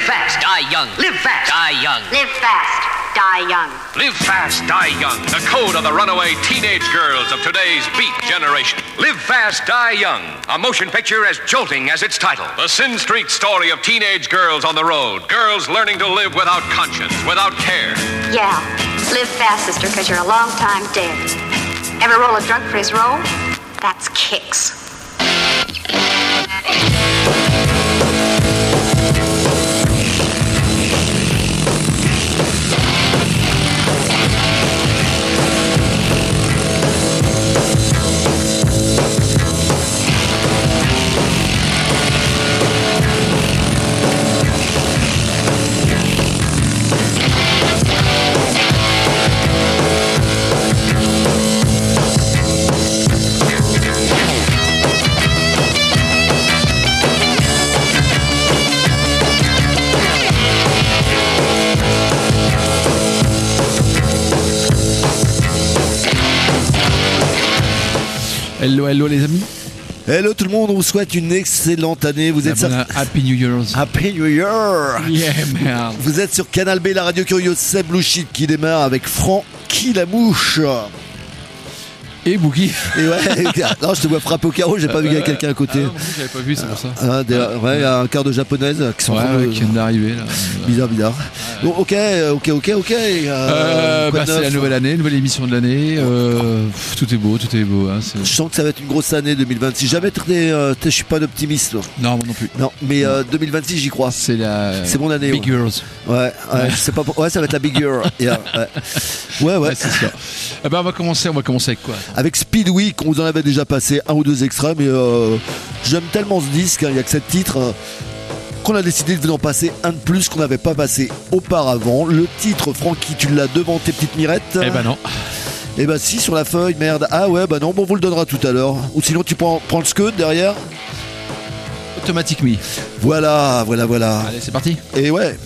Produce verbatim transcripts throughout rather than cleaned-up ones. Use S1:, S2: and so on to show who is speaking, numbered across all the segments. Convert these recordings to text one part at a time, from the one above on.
S1: fast, die young. Live fast, die young.
S2: Live fast, die young.
S3: Live fast, die young. The code of the runaway teenage girls of today's beat generation. Live fast, die young. A motion picture as jolting as its title. The Sin Street story of teenage girls on the road. Girls learning to live without conscience, without care.
S2: Yeah, live fast, sister, because you're a long time dead. Ever roll a drunk for his roll? That's kicks.
S4: Hello, hello les amis.
S5: Hello tout le monde, on vous souhaite une excellente année. Vous êtes sur...
S4: Happy New Year.
S5: Happy New Year.
S4: Yeah, man.
S5: Vous êtes sur Canal B, la radio curieuse, c'est Blue Sheep qui démarre avec Francky la mouche.
S4: Et Boogie.
S5: Et ouais, non, je te vois frapper au carreau, j'ai pas vu qu'il y a quelqu'un à côté.
S4: Ah non, j'avais pas vu, c'est pour ça.
S5: Ah, des, ouais, il y a un quart de japonaise qui sont
S4: ouais,
S5: en train
S4: ouais,
S5: de...
S4: qui vient d'arriver là.
S5: Bizarre, bizarre. Bon, ok, ok, ok, ok. Euh,
S4: euh, bah, c'est la nouvelle année, nouvelle émission de l'année. Euh, pff, tout est beau, tout est beau. Hein, c'est...
S5: Je sens que ça va être une grosse année deux mille vingt-six. Jamais t'es, euh, t'es, je suis pas un optimiste. Toi.
S4: Non, moi non plus.
S5: Non, mais euh, deux mille vingt-six, j'y crois.
S4: C'est la.
S5: C'est mon année.
S4: Big
S5: ouais.
S4: Girls.
S5: Ouais, ouais, ouais. C'est pas pour... ouais, ça va être la Big Girl. Yeah, ouais, ouais. ouais.
S4: ouais c'est sûr. Eh ben, on va commencer. On va commencer avec quoi?
S5: Avec Speed Week. On vous en avait déjà passé un ou deux extraits, mais euh, j'aime tellement ce disque, il hein, n'y a que sept titres, euh, qu'on a décidé de vous en passer un de plus qu'on n'avait pas passé auparavant. Le titre, Francky, tu l'as devant tes petites mirettes?
S4: Eh ben non.
S5: Eh ben si, sur la feuille, merde. Ah ouais, bah non, bon, on vous le donnera tout à l'heure. Ou sinon, tu prends, prends le scud derrière.
S4: Automatic Me.
S5: Voilà, voilà, voilà.
S4: Allez, c'est parti.
S5: Et ouais.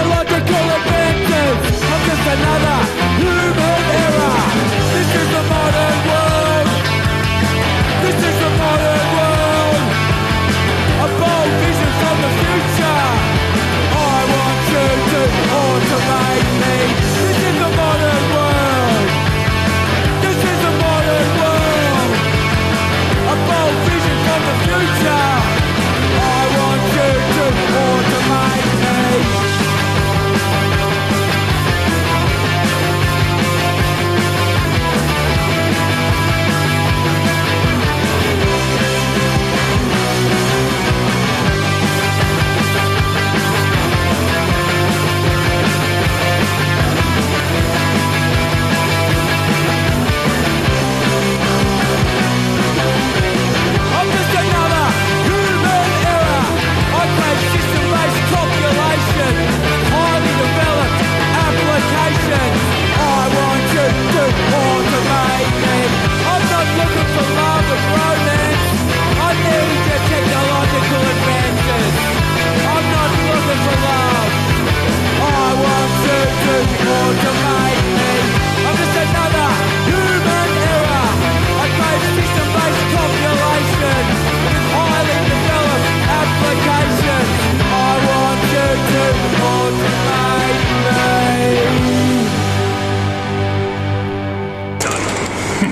S6: Another human error. This is the modern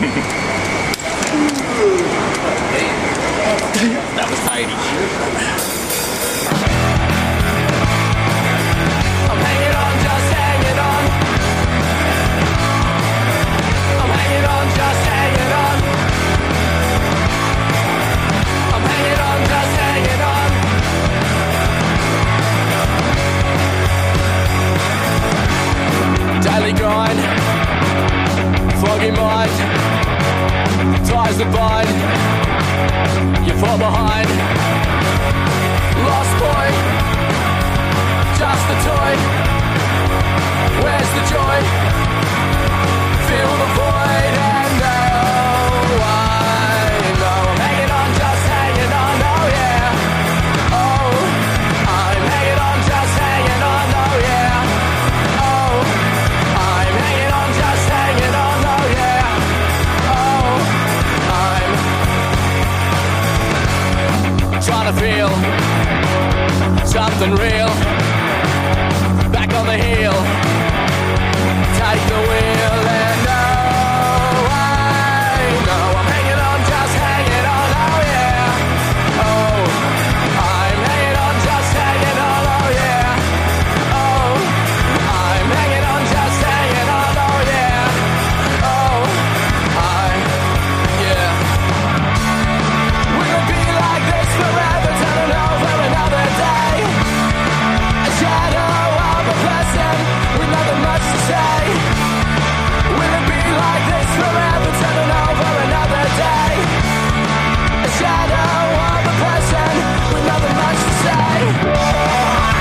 S6: That was tight. I'm hanging on, just hanging on. I'm hanging on, just hanging on. I'm hanging on, just hanging on. Daily grind, foggy mind, ties that bind. You fall behind. Lost boy, just a toy. Where's the joy? Feel the void and oh, I know I'm hanging on, just hanging on, oh yeah. Oh, I'm hanging on, just hanging on, oh yeah. Oh, I'm hanging on, just hanging on, oh yeah. Oh, I'm trying to feel something real. Back on the hill, take the wheel and oh, I know I'm hanging on, just hanging on, oh yeah. Oh, I'm hanging on, just hanging on, oh yeah. Oh, I'm hanging on, just hanging on, oh yeah. Oh, I, yeah. Will it be like this forever, turning over another day? A shadow of a person with nothing much to say. Will it be like this forever, turning over another day? A shadow of a person with nothing much to say.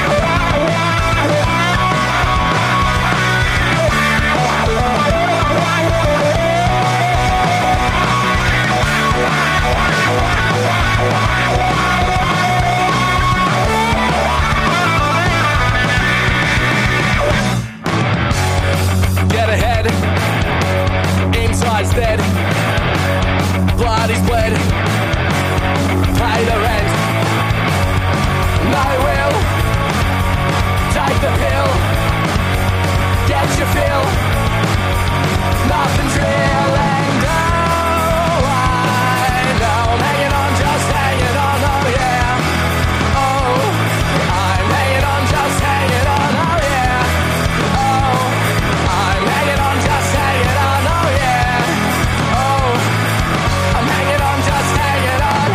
S6: Get ahead, inside's dead, blood is bled, pay the rent. And I will take the pill, get your fill, nothing's real and oh, I know I'm hanging on, just hanging on, oh yeah. Oh, I'm hanging on, just hanging on, oh yeah. Oh, I'm hanging on, just hanging on, oh yeah. Oh, I'm hanging on, just hanging on.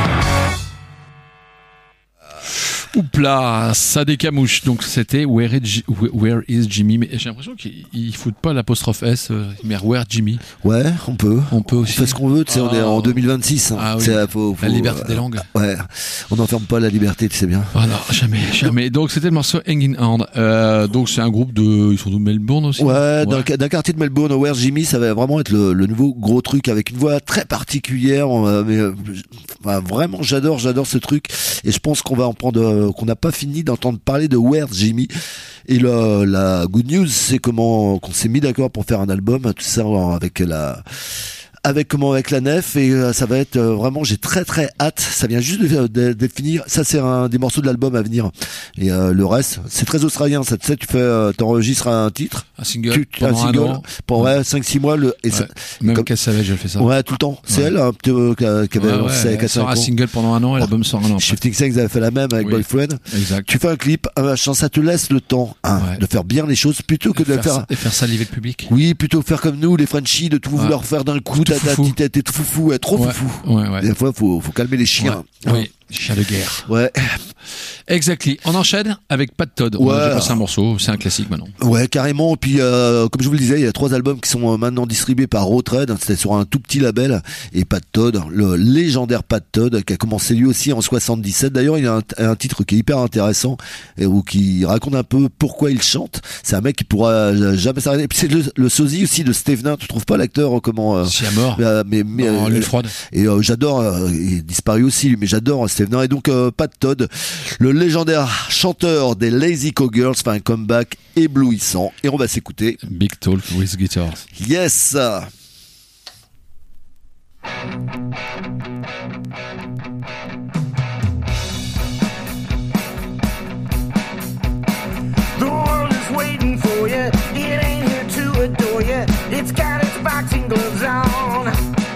S4: Oupla, ça décamouche. Donc c'était Where is, G- Where is Jimmy? Mais j'ai l'impression qu'ils ils foutent pas l'apostrophe S, euh, mais Where Jimmy?
S5: Ouais, on peut.
S4: On peut aussi.
S5: On fait ce qu'on veut, tu sais, on est en deux mille vingt-six. Hein.
S4: Ah oui.
S5: C'est, faut, faut,
S4: La liberté
S5: euh,
S4: des langues.
S5: Ouais, on n'enferme pas la liberté, tu sais bien.
S4: Ah non, jamais, jamais. Donc c'était le morceau Hanging On. Euh, donc c'est un groupe de, ils sont de Melbourne aussi.
S5: Ouais, d'un, d'un quartier de Melbourne, Where Jimmy, ça va vraiment être le, le nouveau gros truc avec une voix très particulière. euh, Mais euh, enfin, vraiment, j'adore, j'adore ce truc. Et je pense qu'on va en prendre, euh, qu'on n'a pas fini d'entendre parler de Where Jimmy. Et le, la good news, c'est comment qu'on s'est mis d'accord pour faire un album, tout ça avec la. Avec comment avec la nef et euh, ça va être euh, vraiment, j'ai très très hâte, ça vient juste de, de, de finir, ça c'est un des morceaux de l'album à venir et euh, le reste c'est très australien, ça tu sais, tu fais euh, t'enregistres un titre,
S4: un single
S5: tu,
S4: pendant
S5: un single
S4: un an.
S5: pendant ouais, cinq six mois le et
S4: Ouais.
S5: ça,
S4: Même
S5: comme,
S4: Cass Savage, elle fait ça.
S5: ouais tout le temps, c'est
S4: Ouais.
S5: elle un petit euh, qui a- qui avait
S4: Ouais, ouais,
S5: c'est
S4: elle
S5: quatre,
S4: sort
S5: cinq
S4: un
S5: ans.
S4: single pendant un an et l'album sort un an après.
S5: Shifting Sands avait fait la même avec
S4: Oui.
S5: Boyfriend.
S4: Exact.
S5: Tu fais un clip, un machin, ça te laisse le temps hein,
S4: Ouais.
S5: de faire bien les choses plutôt que
S4: Et
S5: de le
S4: faire,
S5: faire.
S4: ça- et faire saliver le public.
S5: Oui, plutôt faire comme nous, les Frenchies, de tout
S4: Ouais.
S5: vouloir faire d'un coup,
S4: Tout
S5: ta ta
S4: foufou.
S5: petite tête, t'es tout foufou, ouais, trop
S4: Ouais.
S5: foufou.
S4: Ouais, ouais.
S5: Des fois, faut, faut calmer les chiens.
S4: Oui, chien de guerre.
S5: Ouais.
S4: Exactly. On enchaîne avec Pat Todd. On
S5: Ouais.
S4: a déjà passé un morceau, c'est un classique maintenant.
S5: Ouais, carrément. Et puis, euh, comme je vous le disais, il y a trois albums qui sont euh, maintenant distribués par Roadtrade. C'était sur un tout petit label. Et Pat Todd, le légendaire Pat Todd, qui a commencé lui aussi en soixante-dix-sept. D'ailleurs, il a un, un titre qui est hyper intéressant et où qui raconte un peu pourquoi il chante. C'est un mec qui pourra jamais s'arrêter. Et puis c'est le, le sosie aussi de Steve Nain. Tu trouves pas l'acteur comment euh,
S4: Si à mort.
S5: euh, mais, mais
S4: Dans
S5: euh,
S4: L'île froide.
S5: Et euh, j'adore, euh, il est disparu aussi, mais j'adore Steve Nain. Et donc euh, Pat Todd, le légendaire chanteur des Lazy Cowgirls, fait un comeback éblouissant. Et on va s'écouter.
S4: Big Talk with Guitars.
S5: Yes.
S7: The world is waiting for you. It ain't here to adore you. It's got its boxing gloves on.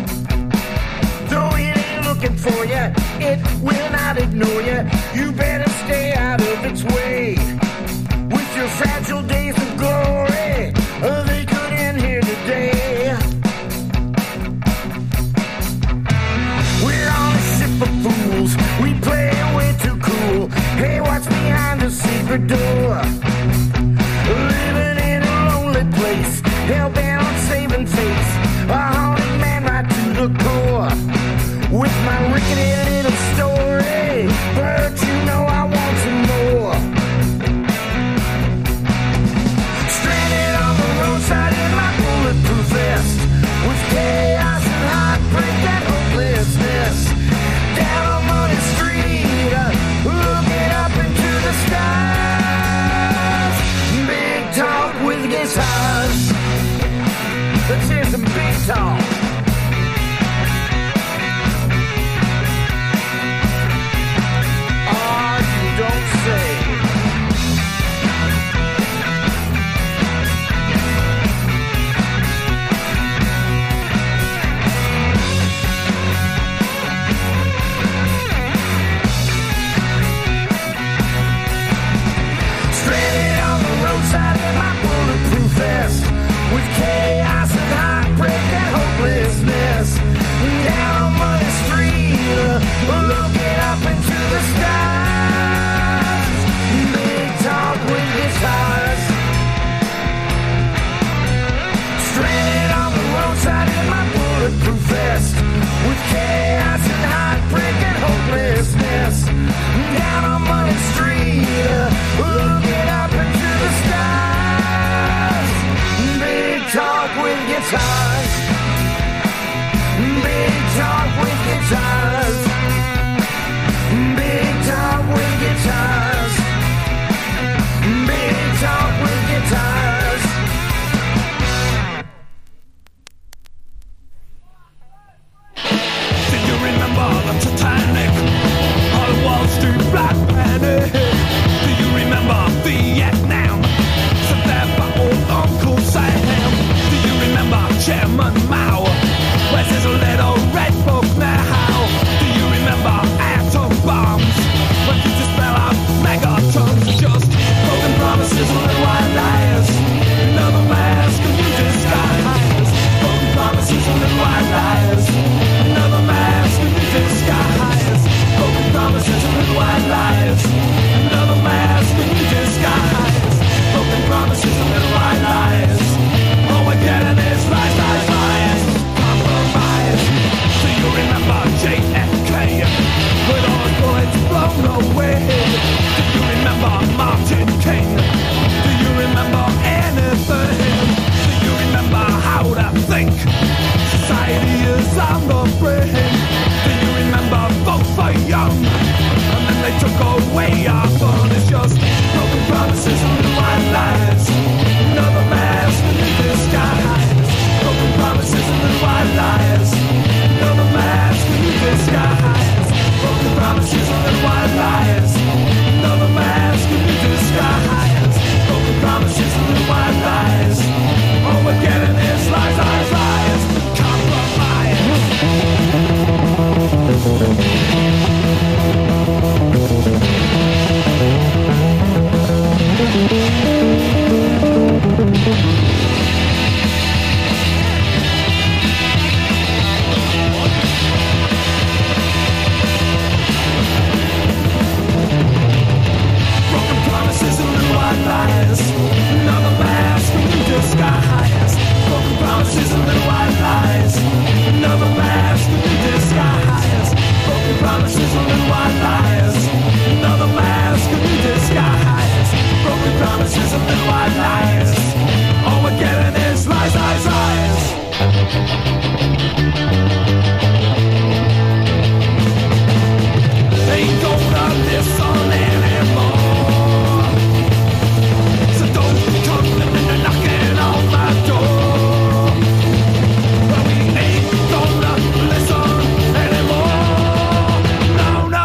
S7: my rickety little story, but you know I want some more. Stranded on the roadside in my bulletproof vest, with chaos and heartbreak and hopelessness. Down on Money Street, uh, looking up into the skies. Big talk with guitars. Let's hear some big talk. Oh, you don't say. Stranded on the roadside in my bulletproof vest, with chaos and heartbreak and hopelessness. Down on Money Street, uh, looking up into the skies. Big talk with guitars. Stranded on the roadside in my bulletproof vest, with chaos and heartbreak and hopelessness. Down on Money Street, uh, looking up into the skies. Big talk with guitars. Big talk with guitars. Big talk with guitars. Big talk with guitars.
S6: Do you remember the Titanic? Or the Wall Street Black Panic? Do you remember Vietnam? So there by old Uncle Sam. Do you remember Chairman Mao? Where's his little red book now? Do you remember atom bombs? When did you spell out megatons? Just broken promises and little white lies. Another mask and you disguise. Broken promises and little white lies. Another mask and you disguise. Broken promises and little white lies. Another mask and you disguise. Broken promises and little white lies. All we're getting is lies, lies, lies. Compromise. Do you remember J F K? With all his bullets blown away. Do you remember Martin King? Do you remember anything? Do you remember how to think? Society is on the brink. Do you remember vote for young? And then they took away our fun. It's just broken promises and little white lies. Another mask in disguise. Broken promises and little white lies. Another mask in disguise. Broken promises and little white lies. Another mask in disguise. Broken promises and little white lies. All we're getting is lies, lies, lies. Compromise. Broken promises and little white lies. Another mask in disguise. Broken promises and little white lies. Another mask in disguise. Broken promises and little white lies. Another mask in disguise. Broken promises and little white lies. All we're getting is lies, lies, lies. Ain't gonna listen anymore. So don't come knocking on my door. But we ain't gonna listen anymore. No, no.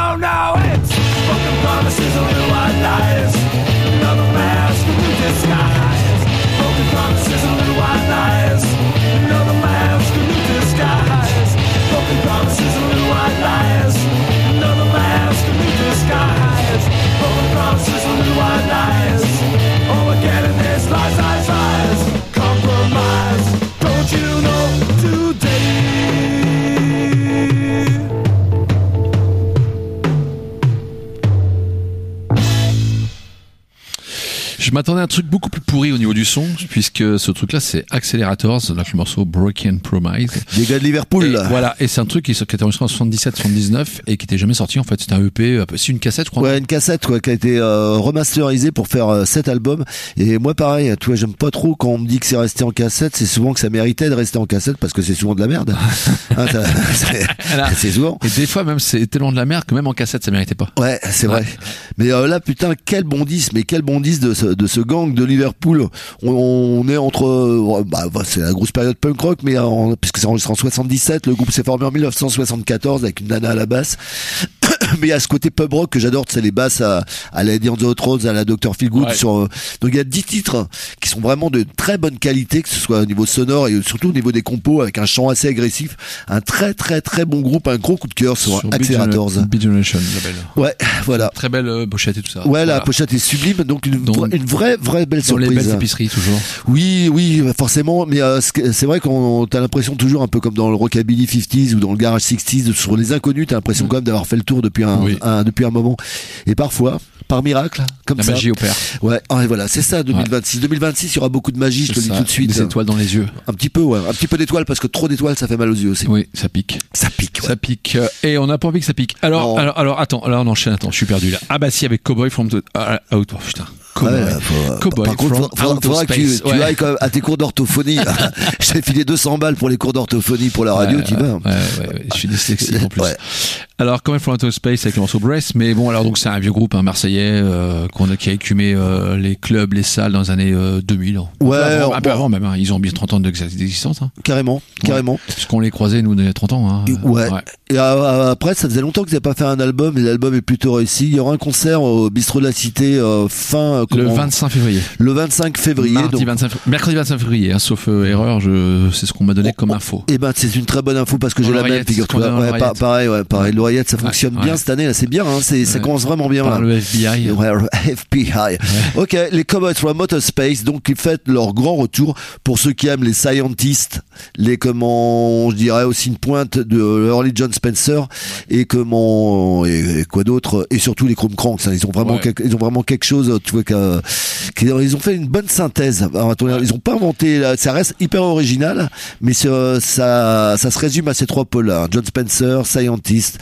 S4: Je m'attendais à un truc beaucoup plus pourri au niveau du son, puisque ce truc-là, c'est Accelerators, donc le morceau Broken Promise.
S5: Des gars de Liverpool,
S4: Et
S5: là.
S4: voilà, et c'est un truc qui, qui était enregistré en soixante-dix-sept soixante-dix-neuf et qui était jamais sorti en fait. C'était un E P, c'est une cassette, je crois.
S5: Ouais, une cassette quoi, qui a été euh, remasterisée pour faire euh, cet album. Et moi, pareil, tu vois, j'aime pas trop quand on me dit que c'est resté en cassette. C'est souvent que ça méritait de rester en cassette parce que c'est souvent de la merde. Hein, t'as- c'est,
S4: Voilà.
S5: c'est souvent.
S4: Et des fois même, c'est tellement de la merde que même en cassette, ça méritait pas.
S5: Ouais, c'est vrai. Mais euh, là, putain, quel bon disque, mais quel bon disque de ce, de ce gang de Liverpool. On, on est entre, euh, bah, bah, c'est la grosse période punk rock, mais en, puisque c'est enregistré en soixante-dix-sept, le groupe s'est formé en dix-neuf cent soixante-quatorze avec une nana à la basse. Mais il y a ce côté pub rock que j'adore, c'est les basses à, à la Eddie and the Hot Rods, à la docteur Feelgood.
S4: Ouais.
S5: Sur, euh, donc il y a dix titres qui sont vraiment de très bonne qualité, que ce soit au niveau sonore et surtout au niveau des compos, avec un chant assez agressif. Un très très très bon groupe, un gros coup de cœur sur,
S4: Sur
S5: Accelerators.
S4: Beat Generation, label.
S5: Ouais, voilà.
S4: Très belle euh, pochette et tout ça.
S5: Ouais, la
S4: Voilà.
S5: pochette est sublime, donc une,
S4: Donc,
S5: vra- une vraie vraie belle
S4: Dans les
S5: surprise.
S4: belles épiceries, toujours.
S5: Oui, oui, forcément, mais euh, c'est c'est vrai qu'on t'as l'impression toujours un peu comme dans le rockabilly cinquantaise ou dans le garage sixties, sur les inconnus, t'as l'impression quand même d'avoir fait le tour depuis un,
S4: Oui.
S5: un- depuis un moment. Et parfois, par miracle, comme
S4: La
S5: ça.
S4: magie opère.
S5: Ouais, ah, et voilà, c'est ça, deux mille vingt-six. deux mille vingt-six, il y aura beaucoup de magie, je te le
S4: C'est
S5: dis
S4: ça,
S5: tout de suite.
S4: Des étoiles dans les yeux.
S5: Un petit peu, ouais, un petit peu d'étoiles, parce que trop d'étoiles, ça fait mal aux yeux aussi.
S4: Oui, ça pique.
S5: Ça pique, ouais.
S4: Ça pique. euh, Et on n'a pas envie que ça pique. Alors,
S5: Non.
S4: alors, alors, attends, alors on enchaîne, attends, je suis perdu là. Ah bah si, avec Cowboy from the ah, Out. Oh putain. Cowboy.
S5: Ouais, faut-
S4: Cowboy
S5: par contre,
S4: from
S5: faudra,
S4: Outer
S5: faudra que tu,
S4: Space.
S5: tu
S4: Ouais.
S5: ailles quand même à tes cours d'orthophonie. Je t'ai filé deux cents balles pour les cours d'orthophonie pour la radio,
S4: Ouais,
S5: tu
S4: ouais,
S5: vas.
S4: Ouais, ouais, ouais, je suis dyslexique en plus.
S5: Ouais.
S4: Alors, Coming from Outer Space avec le morceau Breath, mais bon, alors donc c'est un vieux groupe, un Marseillais, euh, qu'on a, qui a écumé euh, les clubs, les salles dans les années euh, deux mille. Un
S5: Ouais,
S4: peu avant, un peu
S5: bon.
S4: avant même. Hein. Ils ont bien trente ans d'existence. Hein.
S5: Carrément, carrément.
S4: Parce qu'on les croisait nous il y a trente ans. Hein.
S5: Ouais. Et euh, après, ça faisait longtemps qu'ils n'avaient pas fait un album, et l'album est plutôt réussi. Il y aura un concert au Bistrot de la Cité euh, fin euh,
S4: Le
S5: comment-
S4: vingt-cinq février.
S5: le vingt-cinq février.
S4: Mardi
S5: donc,
S4: vingt-cinq février. Mercredi vingt-cinq février, hein, sauf euh, erreur, je, c'est ce qu'on m'a donné comme info.
S5: et ben c'est une très bonne info parce que j'ai la même
S4: L'oreillette,
S5: figure.
S4: c'est ce qu'on a dans
S5: Ouais, pa-
S4: l'oreillette.
S5: pareil, ouais, pareil. L'oreillette, ça
S4: Ouais,
S5: fonctionne
S4: ouais.
S5: bien cette année. Là, c'est bien. Hein, c'est, ça
S4: Ouais.
S5: commence vraiment bien.
S4: Par
S5: là.
S4: le F B I.
S5: Ouais, le F B I. Ok, les Cowboys from Outer Space, donc ils fêtent leur grand retour. Pour ceux qui aiment les scientists, les comment, je dirais aussi une pointe de Early John Spencer et comment et, et quoi d'autre, et surtout les Chrome Cranks. Hein, ils ont vraiment,
S4: Ouais.
S5: quelque, ils ont vraiment quelque chose. Tu vois qu'à- qu'ils ils ont fait une bonne synthèse. Alors, attends, ils ont pas inventé, là, ça reste hyper original, mais ça, ça, ça se résume à ces trois pôles-là. hein. John Spencer, scientist.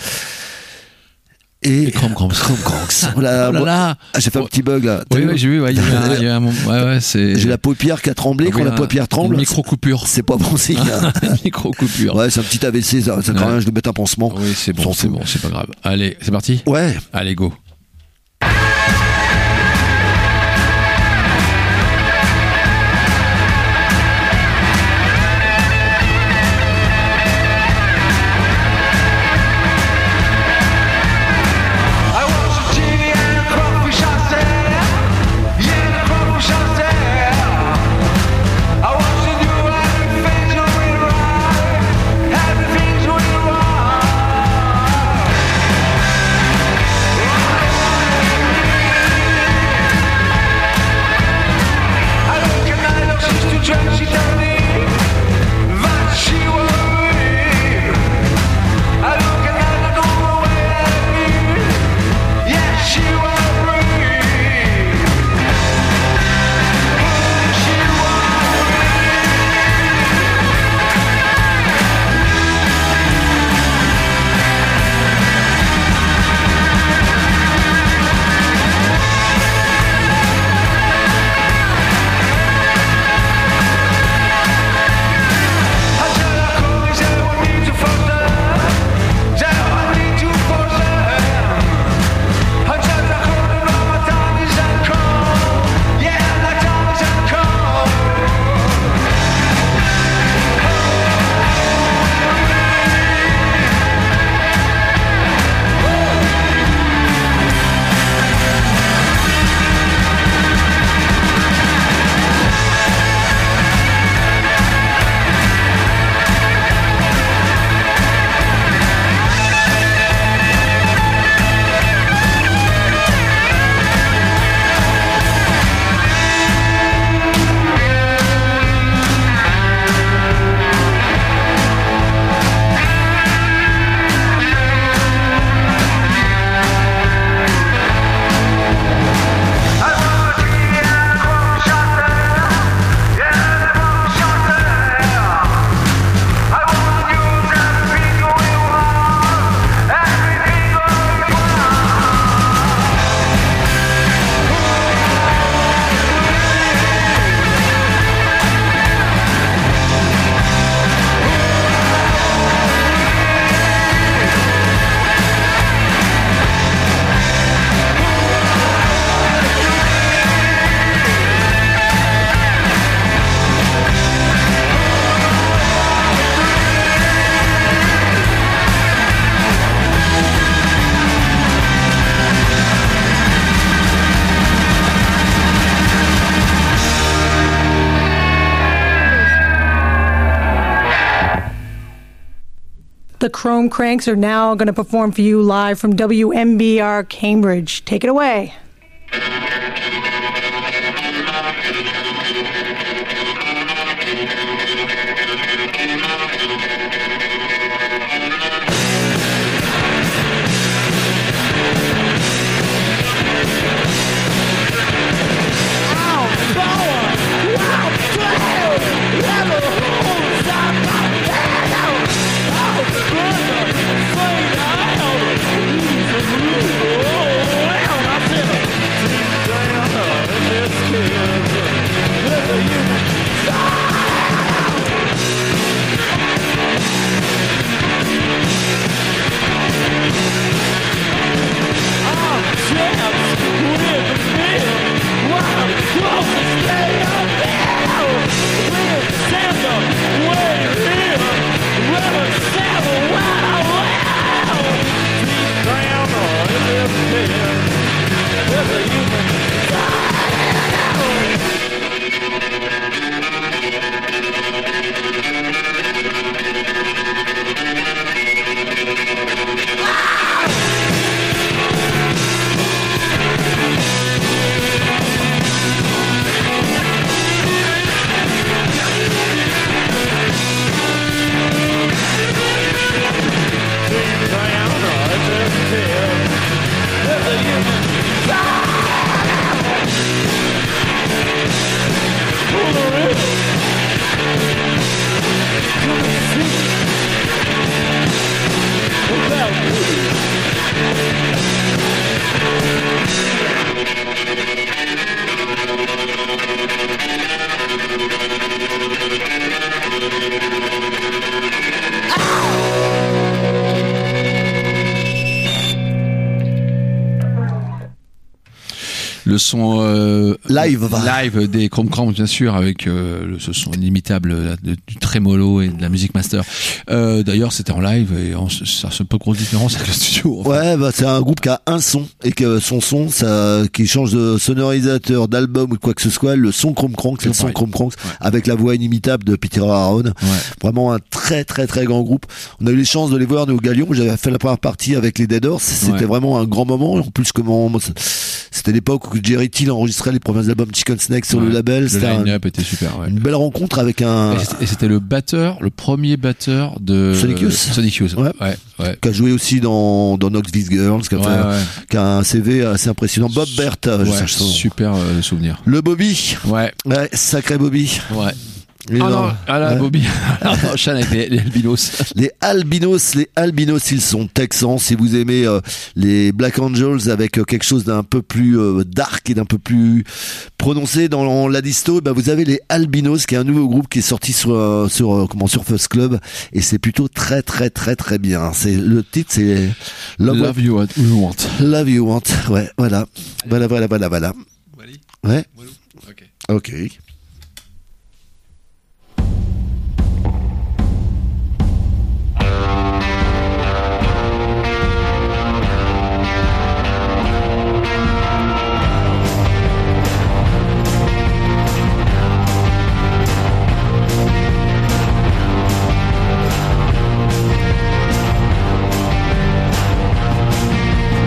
S5: Et
S4: Et Chrome Cranks.
S5: Chrome Cranks. Voilà,
S4: Oh là
S5: moi-
S4: là.
S5: ah, j'ai fait un
S4: Oh.
S5: petit bug là. T'as
S4: Oui,
S5: vu
S4: oui, j'ai vu, ouais, il y a eu un, il y a eu un moment. Ouais, ouais, c'est.
S5: J'ai la paupière qui a tremblé. Quand
S4: Oui,
S5: la
S4: un-
S5: paupière tremble,
S4: Une micro-coupure.
S5: c'est pas bon signe. hein.
S4: Une micro-coupure.
S5: Ouais, c'est un petit A V C, ça, ça quand
S4: Ouais.
S5: même, je vais mettre un pansement.
S4: Oui, c'est
S5: On
S4: bon,
S5: s'en
S4: c'est
S5: fout.
S4: bon, c'est pas grave. Allez, c'est parti.
S5: Ouais.
S4: Allez, go.
S7: I want some chili and a crawfish, I said. Yeah, the crawfish, I said. I want to do everything going right. Everything's going right.
S8: The Chrome Cranks are now going to perform for you live from W M B R Cambridge. Take it away.
S4: Le son euh,
S5: live
S4: live des Chrome Cranks, bien sûr, avec euh, le, ce son inimitable là, de, du trémolo et de la musique master. Euh, d'ailleurs, c'était en live et on, ça c'est pas grosse différence avec le studio. Enfin.
S5: Ouais, bah c'est un groupe qui a un son et que son son, ça, qui change de sonorisateur, d'album ou quoi que ce soit. Le son Chrome Cranks, c'est le son Chrome Cranks ouais. avec la voix inimitable de Peter Aaron. Ouais. Vraiment un très très très grand groupe. On a eu les chances de les voir nous au Galion. J'avais fait la première partie avec les Dead Horse. C'était ouais. vraiment un grand moment. En plus, comment c'était l'époque où Jerry Till enregistrait les premiers albums Chicken Snake sur ouais, le label.
S4: C'était le line-up était super. Ouais.
S5: Une belle rencontre avec un.
S4: Et c'était le batteur, le premier batteur de
S5: Sonic Youth.
S4: Sonic Youth.
S5: Ouais.
S4: Ouais, ouais.
S5: Qui a joué aussi dans dans Knoxville Girls, qui a,
S4: ouais,
S5: fait,
S4: ouais.
S5: qui a un C V assez impressionnant. Bob Bert,
S4: ouais,
S5: je sais, je
S4: super euh, souvenir.
S5: Le Bobby.
S4: Ouais.
S5: Ouais, sacré Bobby.
S4: Ouais.
S5: Et
S4: ah
S5: non,
S4: non, ah là, ouais. Bobby, on enchaîne avec les, les albinos.
S5: Les albinos, les albinos, ils sont texans. Si vous aimez euh, les Black Angels avec euh, quelque chose d'un peu plus euh, dark et d'un peu plus prononcé dans la disto, bah vous avez les albinos, qui est un nouveau groupe qui est sorti sur euh, sur euh, comment sur First Club, et c'est plutôt très très très très bien. C'est le titre, c'est
S4: Love, Love You Want.
S5: Love You Want. Ouais, voilà, voilà, voilà, voilà, voilà. Ouais.
S4: Ok.
S5: Ok.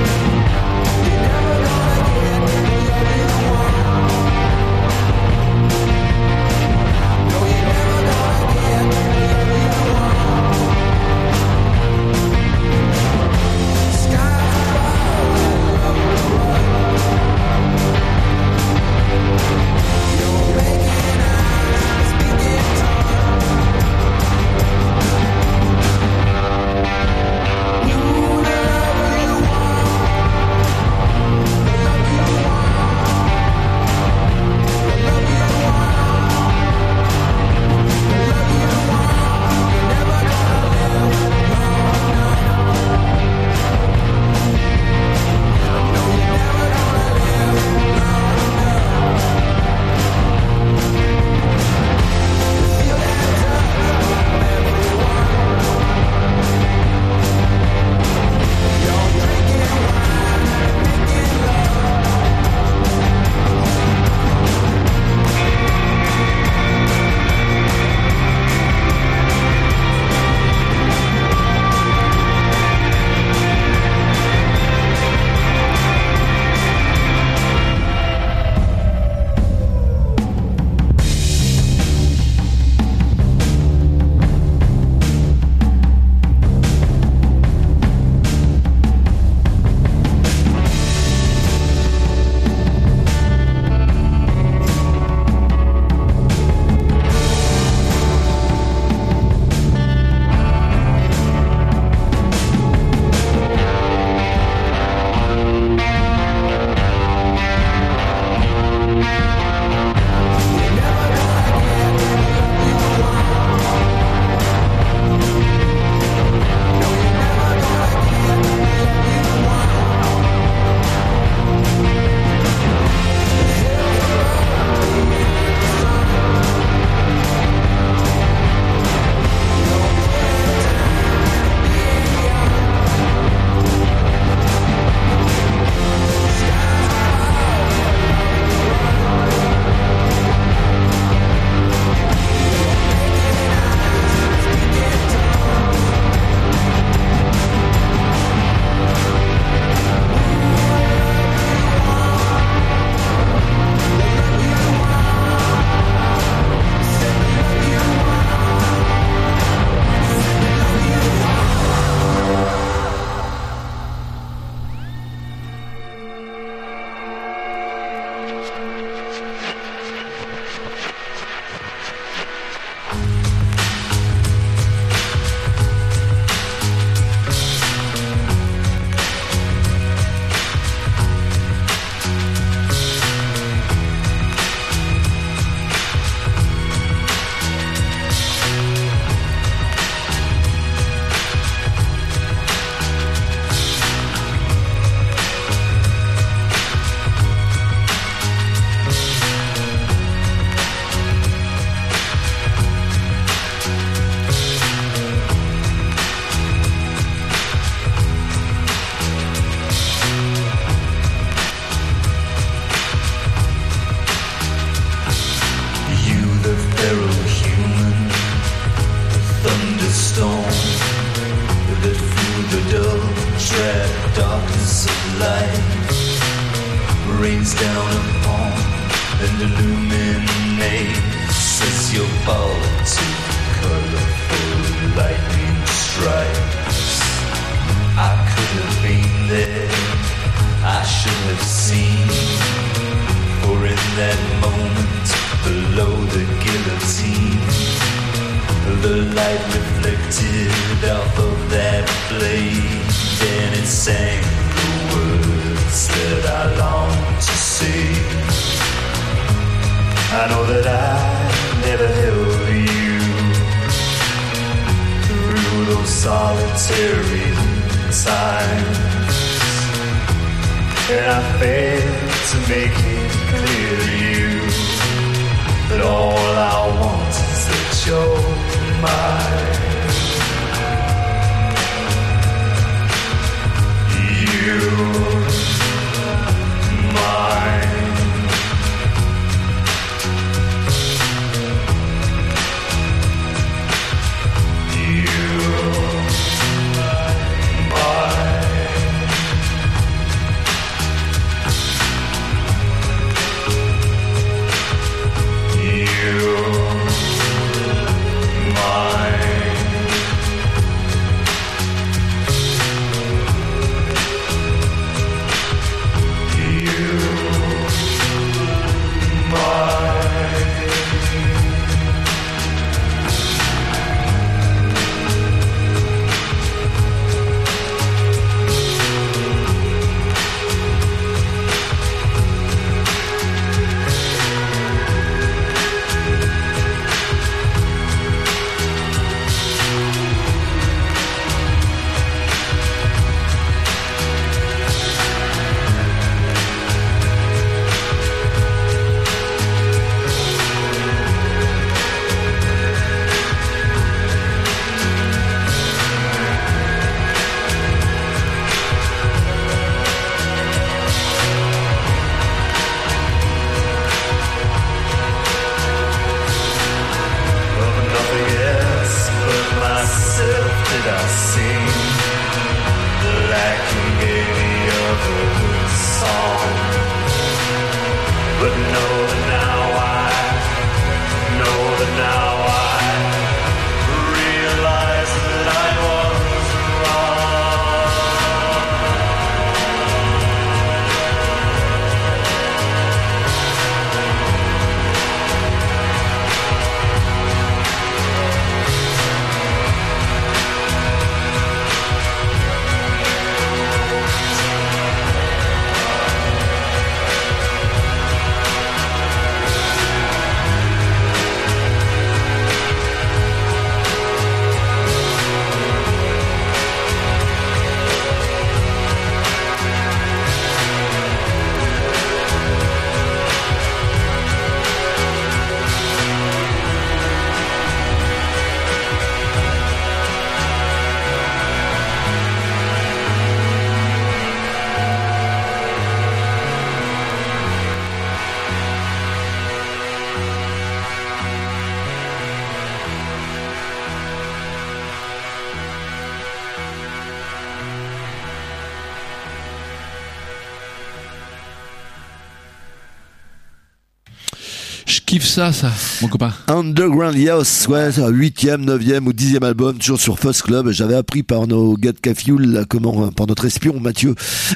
S7: You're never gonna get the love you want.
S9: beams down upon and illuminates as you fall into colorful lightning strikes. I could have been there, I should have seen, for in that moment below the guillotine, the light reflected off of that blade, and it sang the words that I long to say. I know that I never held you through those solitary times, and I failed to make it clear to you that all I want is that you're mine. You're mine.
S4: Kiffe ça, ça, mon copain.
S5: Underground House, ouais, huitième, neuvième ou dixième album, toujours sur Fuzz Club. J'avais appris par nos gars de Cafioul, là, comment, par notre espion Mathieu,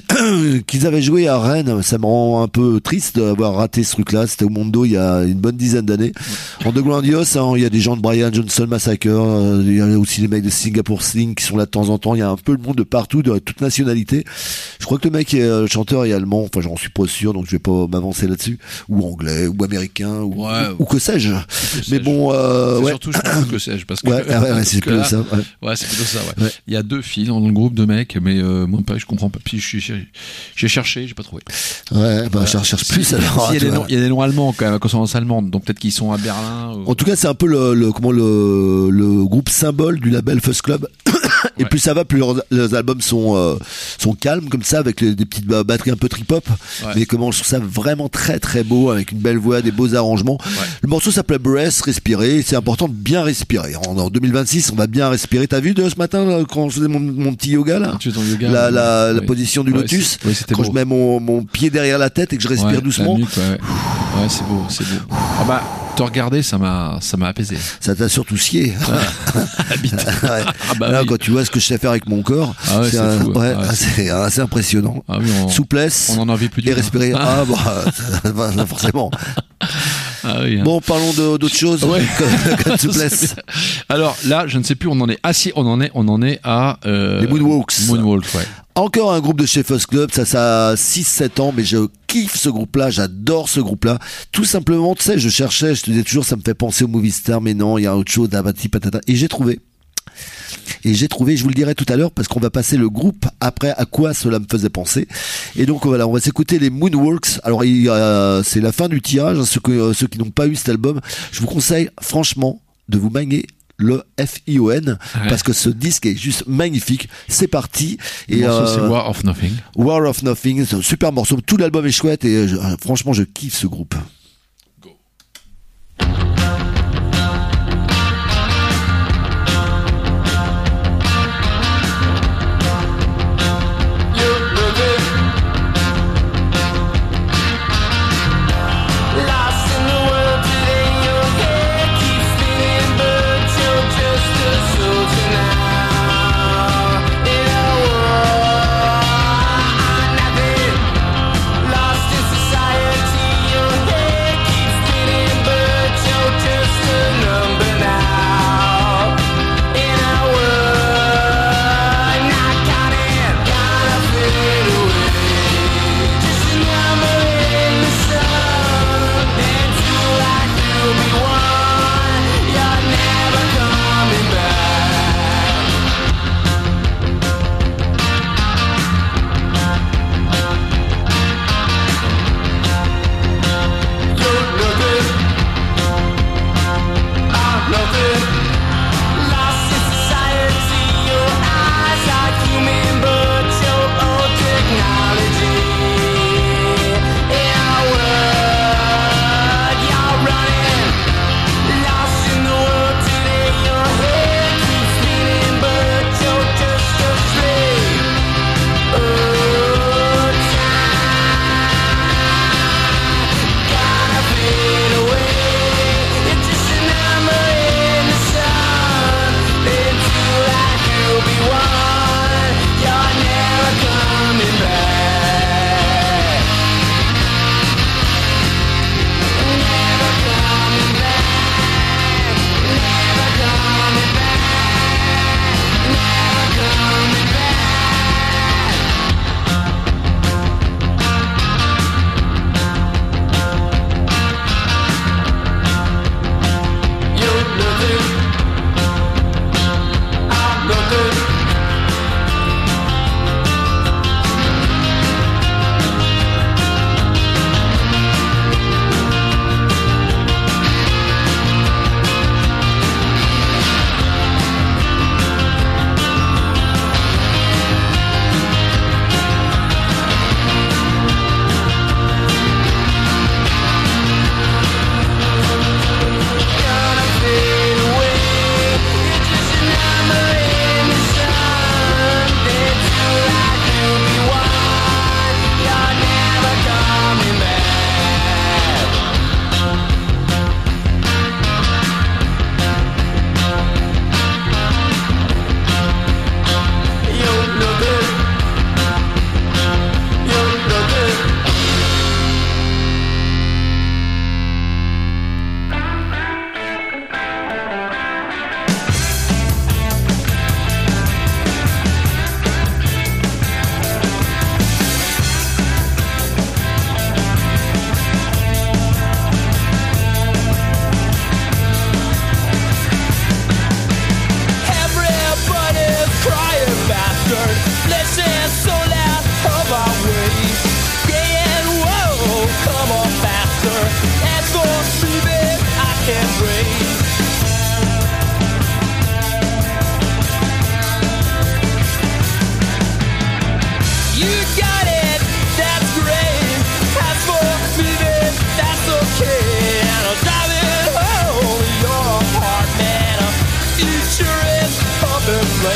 S5: qu'ils avaient joué à Rennes. Ça me rend un peu triste d'avoir raté ce truc-là. C'était au Mondo il y a une bonne dizaine d'années. Ouais. Underground House, hein, il y a des gens de Brian Johnson Massacre, euh, il y a aussi les mecs de Singapore Sling qui sont là de temps en temps. Il y a un peu le monde de partout, de toute nationalité. Je crois que le mec est euh, chanteur et allemand. Enfin, j'en suis pas sûr, donc je vais pas m'avancer là-dessus. Ou anglais, ou américain, ou
S4: Ouais,
S5: ou, ou que sais-je. Mais bon, euh,
S4: c'est
S5: ouais.
S4: surtout, je pense que sais-je, parce que.
S5: Ouais, ouais, ouais c'est plutôt
S4: là,
S5: ça. Ouais,
S4: ouais c'est plutôt ça, ouais. ouais. Il y a deux filles dans le groupe de mecs, mais euh, moi, pas, je comprends pas. Puis j'ai cherché, j'ai pas trouvé.
S5: Ouais, bah, je cherche plus
S4: si,
S5: alors.
S4: Si, il, y a des noms, il y a des noms allemands, quand même, à consonance allemande, donc peut-être qu'ils sont à Berlin. Ou...
S5: En tout cas, c'est un peu le, le, comment le, le groupe symbole du label Fuzz Club. Et ouais. plus ça va, plus leurs, leurs albums sont euh, sont calmes comme ça, avec les, des petites batteries un peu trip-hop. Ouais. Mais comment je trouve ça vraiment très très beau, avec une belle voix, des beaux arrangements. simplement. Ouais. Le morceau s'appelait Breath, respirer. C'est important de bien respirer. En, en deux mille vingt-six, on va bien respirer. T'as vu de ce matin là, quand je faisais mon, mon petit yoga là,
S4: tu fais ton yoga,
S5: la, la,
S4: ouais.
S5: la position du
S4: ouais,
S5: lotus.
S4: Oui,
S5: quand
S4: beau.
S5: je mets mon, mon pied derrière la tête et que je respire
S4: ouais,
S5: doucement.
S4: Nuque, ouais, ouais. ouais, c'est beau, c'est beau. Ah bah, te regarder, ça m'a, ça m'a apaisé.
S5: Ça t'a surtout scié.
S4: Ouais.
S5: ouais.
S4: Ah bah
S5: là,
S4: oui.
S5: quand tu vois ce que je sais faire avec mon corps,
S4: ah ouais,
S5: c'est,
S4: c'est,
S5: un,
S4: fou,
S5: ouais,
S4: ouais,
S5: c'est, c'est assez impressionnant.
S4: Ah oui, on,
S5: souplesse.
S4: On en a envie plus
S5: et respirer. Ah, bah, forcément.
S4: Ah oui, hein.
S5: Bon, parlons de, d'autres choses
S4: ouais.
S5: que, que de souplesse.
S4: Alors là, je ne sais plus où on en est. Ah si, on en est, on en est à euh,
S5: les Moonwalks.
S4: Moonwalks, ouais.
S5: Encore un groupe de chez Fuzz Club, ça, ça a six sept ans, mais je kiffe ce groupe-là, j'adore ce groupe-là. Tout simplement, tu sais, je cherchais, je te disais toujours, ça me fait penser au Movie Star, mais non, il y a autre chose, d'abati patata. Et j'ai trouvé. Et j'ai trouvé, je vous le dirai tout à l'heure, parce qu'on va passer le groupe après à quoi cela me faisait penser. Et donc voilà, on va s'écouter les Moonwalks. Alors il, euh, c'est la fin du tirage, hein, ceux, que, euh, ceux qui n'ont pas eu cet album, je vous conseille franchement de vous manier le F I O N ouais. parce que ce disque est juste magnifique. C'est parti.
S4: Le
S5: et
S4: morceau
S5: euh,
S4: c'est War of Nothing.
S5: War of Nothing, c'est un super morceau. Tout l'album est chouette et je, franchement je kiffe ce groupe.
S4: Go.
S6: Lost in society, your head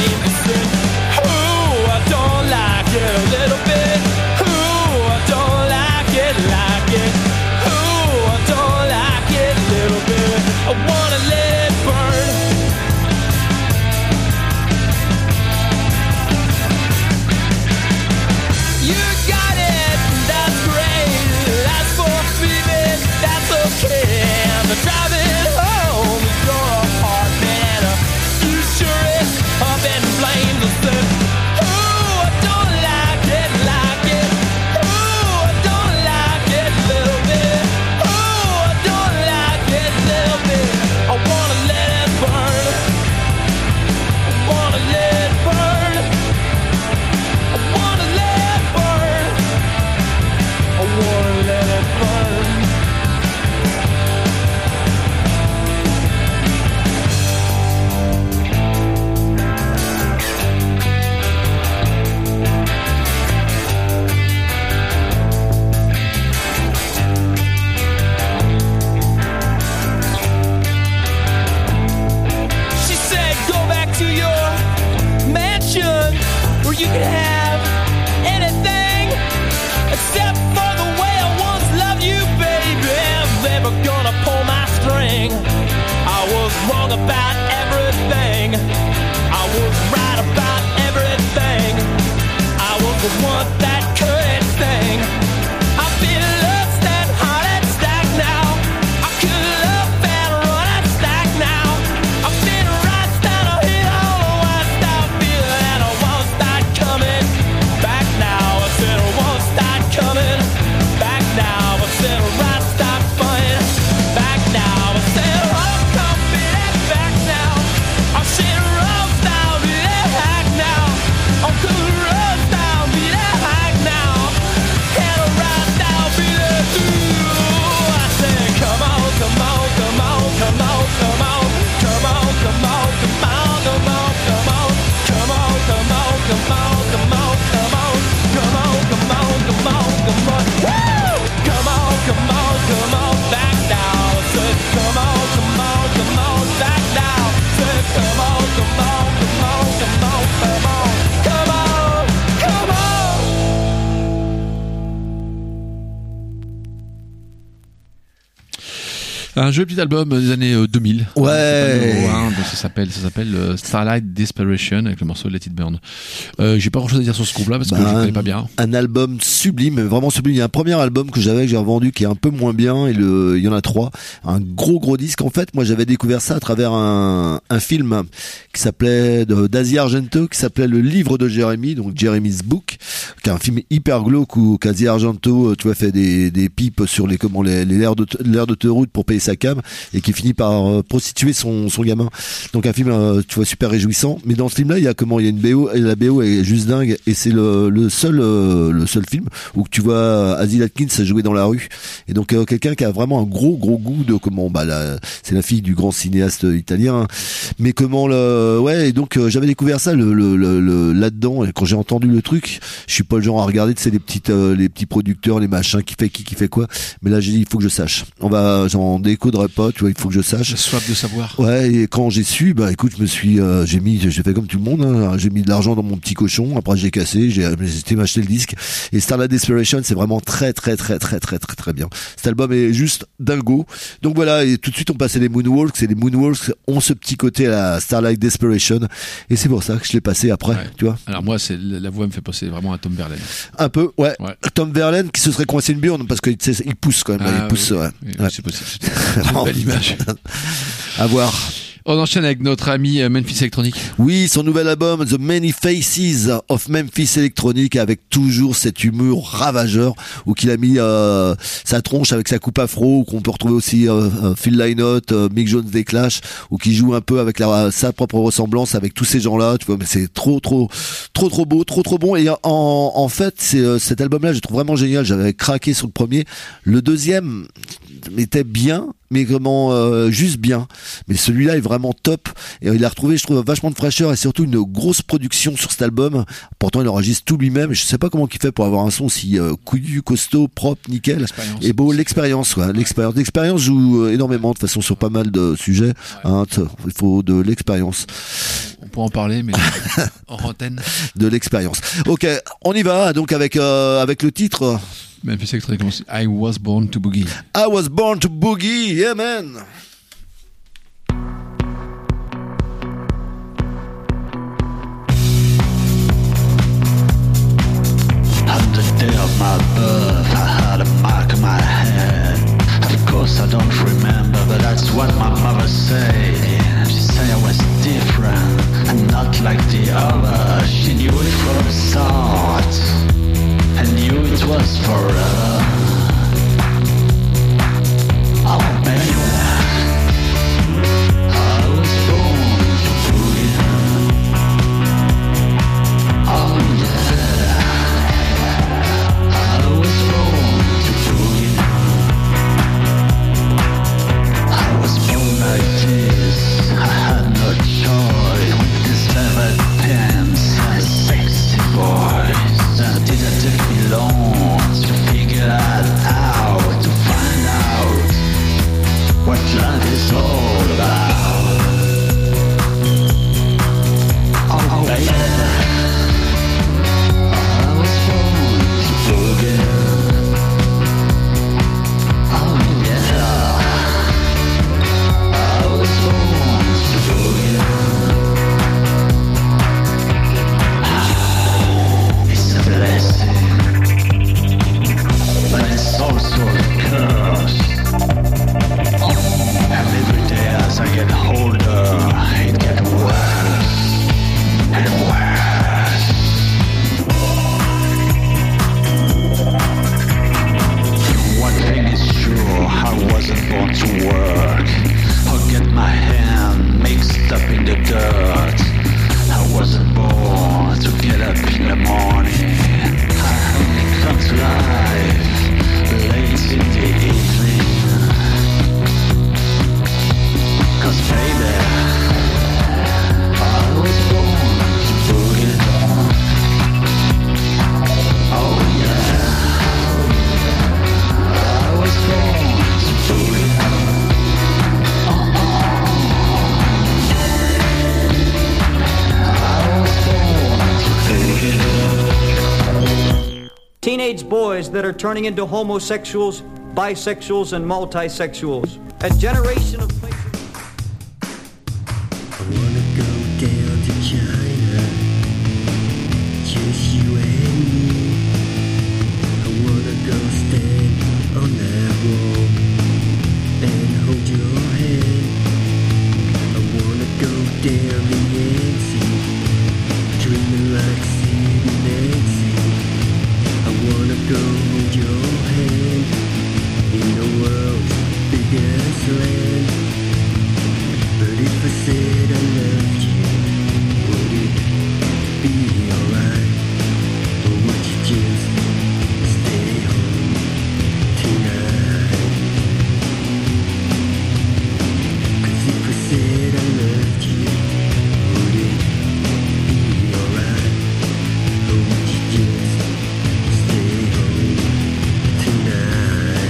S6: blame. They said, ooh, I don't like it a little bit. Ooh, I don't like it, like it. Ooh, I don't like it a little bit. I wanna let it burn. You got it, that's great. That's for female, that's okay. And the driving home is your heart, man. A futurist up in flames. I said, ooh, I don't like it, like it. Ooh, I don't like it a little bit. Ooh, I don't like it a little bit. I wanna let it burn. I wanna let it burn. I wanna let it burn. I wanna let it burn. She said, go back to your mansion where you can have anything except for the way I once loved you, baby. They were gonna pull my string. I was wrong about everything. I was right about everything. I was the one that couldn't sing. I feel lost and hot and stack now. I could love and run and stack now. I've been right down a hill, oh, I stop feeling and I won't start coming back now. I said I won't start coming back now. I said right stop fun back now. I said I'm coming back now. I said roll down, be that hack now. I'm cool, roll down, be that hack now. And I ride down, be that ooh. I said come on, come on, come on, come on, come on, come on, come on, come on, come on, come on, come on, come on, come on, come on, come on, come on, come on, come on, come on, woo! Come on, come on, come on, back down. I said come on, come on, come on, back down. I said come on, come on, come on, come on, come on, come on, come on.
S4: Un joli petit album des années euh, deux mille.
S5: Ouais.
S4: C'est pas numéro un, donc ça s'appelle, ça s'appelle euh, Starlight Desperation avec le morceau Let It Burn. Euh, j'ai pas grand chose à dire sur ce groupe-là parce que
S5: Bah,
S4: je le connais pas bien.
S5: Un album sublime, vraiment sublime. Il y a un premier album que j'avais, que j'ai revendu, qui est un peu moins bien, et le, il y en a trois. Un gros gros disque. En fait, moi, j'avais découvert ça à travers un, un film qui s'appelait de d'Asia Argento, qui s'appelait Le Livre de Jérémie, donc Jeremy's Book, qui est un film hyper glauque où Asia Argento, tu vois, fait des des pipes sur les comment les les aires de l'aire d'autoroute pour payer sa cam, et qui finit par euh, prostituer son son gamin. Donc un film, euh, tu vois, super réjouissant. Mais dans ce film-là, il y a comment, il y a une B O, et la B O est juste dingue, et c'est le le seul euh, le seul film où tu vois Asil Atkins jouer dans la rue. Et donc euh, quelqu'un qui a vraiment un gros gros goût de comment, bah là, c'est la fille du grand cinéaste italien, hein. Mais comment le ouais, et donc euh, j'avais découvert ça le, le, le, le là-dedans, et quand j'ai entendu le truc, je suis pas le genre à regarder, tu sais, les petites euh, les petits producteurs, les machins, qui fait qui qui fait quoi. Mais là j'ai dit il faut que je sache. On va, j'en découdrais pas, tu vois, il faut que je sache.
S4: J'ai soif de savoir.
S5: Ouais, et quand j'ai su, bah écoute, je me suis, euh, j'ai mis, j'ai fait comme tout le monde, hein, j'ai mis de l'argent dans mon petit cochon. Après j'ai cassé, j'ai été m'acheter le disque. Et Starlight Desperation, c'est vraiment très très très très très très très bien. Cet album est juste dingo. Donc voilà, et tout de suite on passait les Moonwalks, et les Moonwalks ont ce petit côté à la Starlight Desperation, et c'est pour ça que je l'ai passé après,
S4: Ouais.
S5: tu vois.
S4: Alors moi, c'est la voix me fait penser vraiment à Tom Verlaine.
S5: Un peu, ouais.
S4: Ouais.
S5: Tom Verlaine qui se serait coincé une burne parce qu'il il pousse quand même, là,
S4: Ah,
S5: il pousse,
S4: oui.
S5: ouais.
S4: Oui,
S5: Ouais.
S4: c'est possible. C'est une belle image.
S5: À voir.
S4: On enchaîne avec notre ami euh, Memphis Electronic.
S5: Oui, son nouvel album The Many Faces of Memphis Electronic, avec toujours cet humour ravageur, où qu'il a mis euh, sa tronche avec sa coupe afro, qu'on peut retrouver aussi euh, euh, Phil Lynott, euh, Mick Jones des Clash, ou qui joue un peu avec la, sa propre ressemblance avec tous ces gens-là, tu vois. Mais c'est trop trop trop trop beau, trop trop bon. Et en, en fait, c'est euh, cet album-là, je trouve vraiment génial. J'avais craqué sur le premier. Le deuxième, était bien, mais vraiment euh, juste bien. Mais celui-là est vraiment top. Et il a retrouvé, je trouve, vachement de fraîcheur et surtout une grosse production sur cet album. Pourtant, il enregistre tout lui-même. Je sais pas comment il fait pour avoir un son si euh, couillu, costaud, propre, nickel.
S4: L'expérience.
S5: Et beau, l'expérience, quoi. Ouais. L'expérience, l'expérience joue énormément de façon sur pas mal de sujets. Ouais. Hein, il faut de l'expérience.
S4: On peut en parler, mais en antenne.
S5: De l'expérience. Ok, on y va. Donc avec euh, avec le titre.
S4: Memphis Extreme, I was born to boogie.
S5: I was born to boogie, yeah man.
S10: On the day of my birth, I had a mark on my head. Of course I don't remember, but that's what my mother said. She said I was different, and not like the others. She knew it from the start, and knew it was forever. Oh baby, I was born to boogie. Oh yeah, I was born to boogie. I was born like this, I had no choice. With these velvet pants and sexy voice, it didn't take me long to figure out, to find out what life is all about. Oh baby, I was born to boogie. Oh yeah, I was born to boogie. It's a blessing, but it's also a curse. And every day as I get older, it gets worse and worse. One thing is sure, I wasn't born to work or get my hand mixed up in the dirt. I wasn't born to get up in the morning. I only come to life late in the evening. Cause baby, I was born to boogie. Oh yeah, I was born to boogie. Oh, I was born to boogie.
S11: Teenage boys that are turning into homosexuals, bisexuals, and multisexuals. A generation of places.
S12: I wanna go down to China, just you and me. I wanna go stand on that wall and hold your hand. I wanna go down the Yangtze, dreaming like Sid and Nancy. I wanna go hold your hand in the world's biggest land. But if I said I loved you, would it be alright? Or would you just stay home tonight? 'Cause if I said I loved you, would it be alright? Or would you just stay home tonight?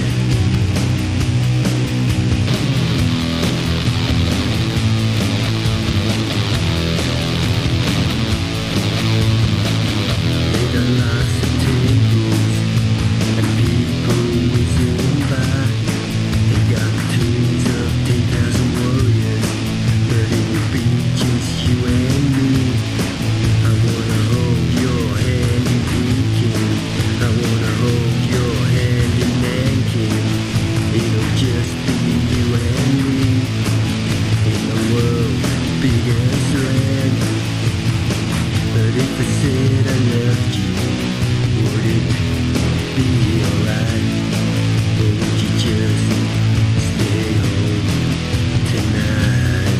S12: There are lots of tables and people whizzing by. They got tunes of ten thousand warriors, but it would be just you and me. I wanna hold your hand in Peking. I wanna hold your hand in Nanking. It'll just be you and me in the world's biggest land. But if I said I loved you, would it be alright? Or would you just stay home tonight?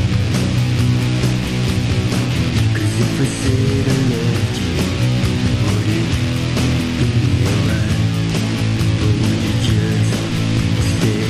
S12: 'Cause if I said I loved you, would it be alright? Or would you just stay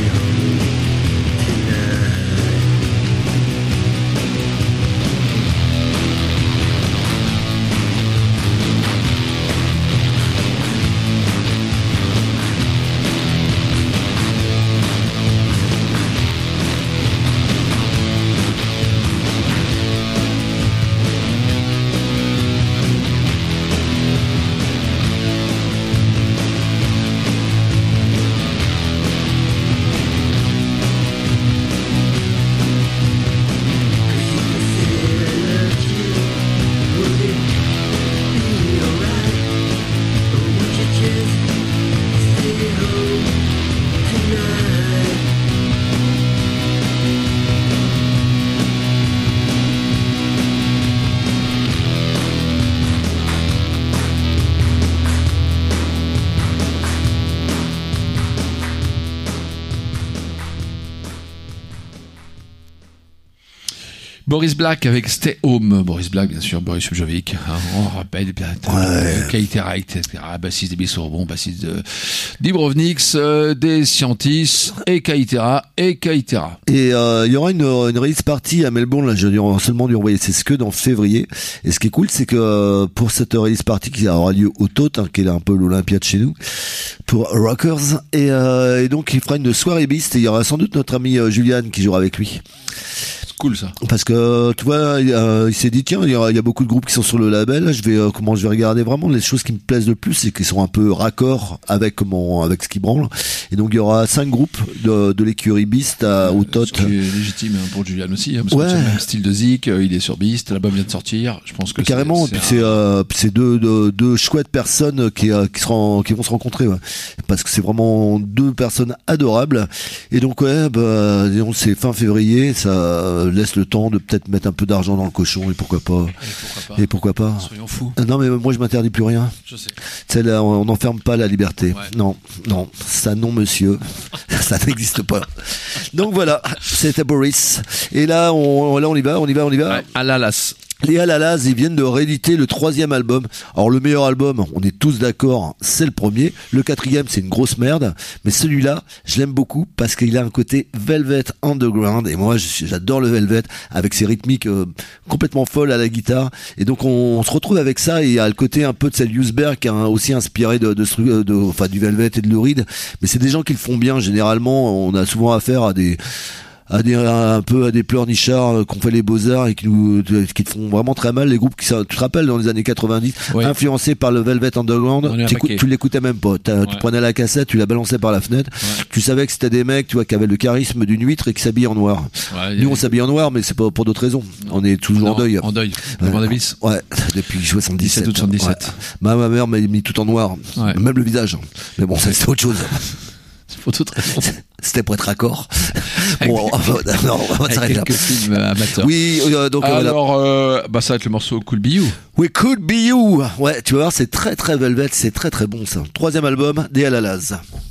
S4: Boris Black avec Stay Home. Boris Black, bien sûr, Boris Subjovic. Hein, on rappelle bien.
S5: Ouais.
S4: Katie Wright, et cetera. Bassiste des Bissorbon, bassiste de Dibrovniks, euh, des Scientis, et Kaitera, et Kaitera.
S5: Et euh, il y aura une, une release party à Melbourne, là, je vais seulement lui envoyer ses scuds en février. Et ce qui est cool, c'est que euh, pour cette release party qui aura lieu au T O T, hein, qui est un peu l'Olympia de chez nous, pour Rockers, et, euh, et donc il fera une soirée Beast, et il y aura sans doute notre ami euh, Julian qui jouera avec lui.
S4: Cool ça.
S5: Parce que tu vois, euh, il s'est dit tiens, il y, a, il y a beaucoup de groupes qui sont sur le label. Je vais euh, comment je vais regarder vraiment les choses qui me plaisent le plus, c'est qu'ils sont un peu raccord avec comment avec ce qui branle. Et donc il y aura cinq groupes de, de l'écurie Beast à, au T O T.
S4: Ce qui est légitime pour Julian aussi, hein, parce
S5: ouais.
S4: que c'est le même style de Zik. Il est sur Beast, l'album vient de sortir. Je pense que
S5: carrément.
S4: C'est,
S5: puis
S4: c'est,
S5: c'est,
S4: un...
S5: euh, c'est deux, deux deux chouettes personnes qui euh, qui seront qui vont se rencontrer. Ouais. Parce que c'est vraiment deux personnes adorables. Et donc ouais, bah disons, c'est fin février, ça laisse le temps de peut-être mettre un peu d'argent dans le cochon et pourquoi pas.
S4: Et pourquoi pas.
S5: Et pourquoi pas.
S4: Soyons fous.
S5: Non mais moi je m'interdis plus rien.
S4: Je sais.
S5: C'est là, on n'enferme pas la liberté.
S4: Ouais.
S5: Non, non, ça non monsieur, ça n'existe pas. Donc voilà, c'était Boris. Et là on, là on y va, on y va, on y va.
S4: Ouais, à l'Alas.
S5: Les Alalas, ils viennent de rééditer le troisième album. Alors le meilleur album, on est tous d'accord, c'est le premier. Le quatrième, c'est une grosse merde. Mais celui-là, je l'aime beaucoup parce qu'il a un côté Velvet Underground. Et moi, j'adore le Velvet avec ses rythmiques euh, complètement folles à la guitare. Et donc on, on se retrouve avec ça. Et il y a le côté un peu de Cell Usberg qui a aussi inspiré de, de, de, de, enfin du Velvet et de Lou Reed. Mais c'est des gens qui le font bien. Généralement, on a souvent affaire à des à des un peu à des pleurnichards qu'on fait les beaux-arts et qui nous qui te font vraiment très mal, les groupes qui, tu te rappelles, dans les années quatre-vingt-dix, oui. influencés par le Velvet Underground, tu l'écoutais même pas, ouais. Tu prenais la cassette, tu la balançais par la fenêtre, ouais. Tu savais que c'était des mecs, tu vois, qui avaient le charisme d'une huître et qui s'habillaient en noir. Ouais, nous on s'habille en noir, mais c'est pas pour d'autres raisons, on est toujours
S4: non,
S5: en deuil
S4: en deuil ouais.
S5: Davis. Ouais, depuis soixante-dix-sept.
S4: soixante-dix-sept.
S5: Ouais. Ma, ma mère m'a mis tout en noir, ouais. Même le visage, mais bon, ça c'était autre chose.
S4: Pour toute raison.
S5: C'était pour être raccord. Bon, on va, non, on va s'arrêter là.
S4: Quelques films amateurs.
S5: Oui, euh, donc
S4: alors,
S5: euh,
S4: euh, bah ça va être le morceau Could Be You.
S5: Oui, Could Be You. Ouais, tu vas voir, c'est très très Velvet, c'est très très bon ça. Troisième album des Alalas.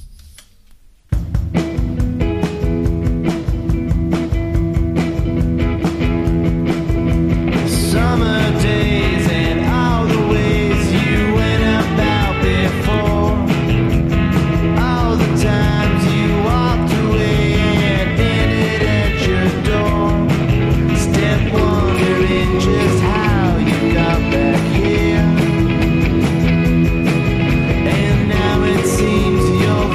S7: Summer days and all the ways you went about before. All the times you walked away and ended at your door. Step wondering just how you got back here. And now it seems you're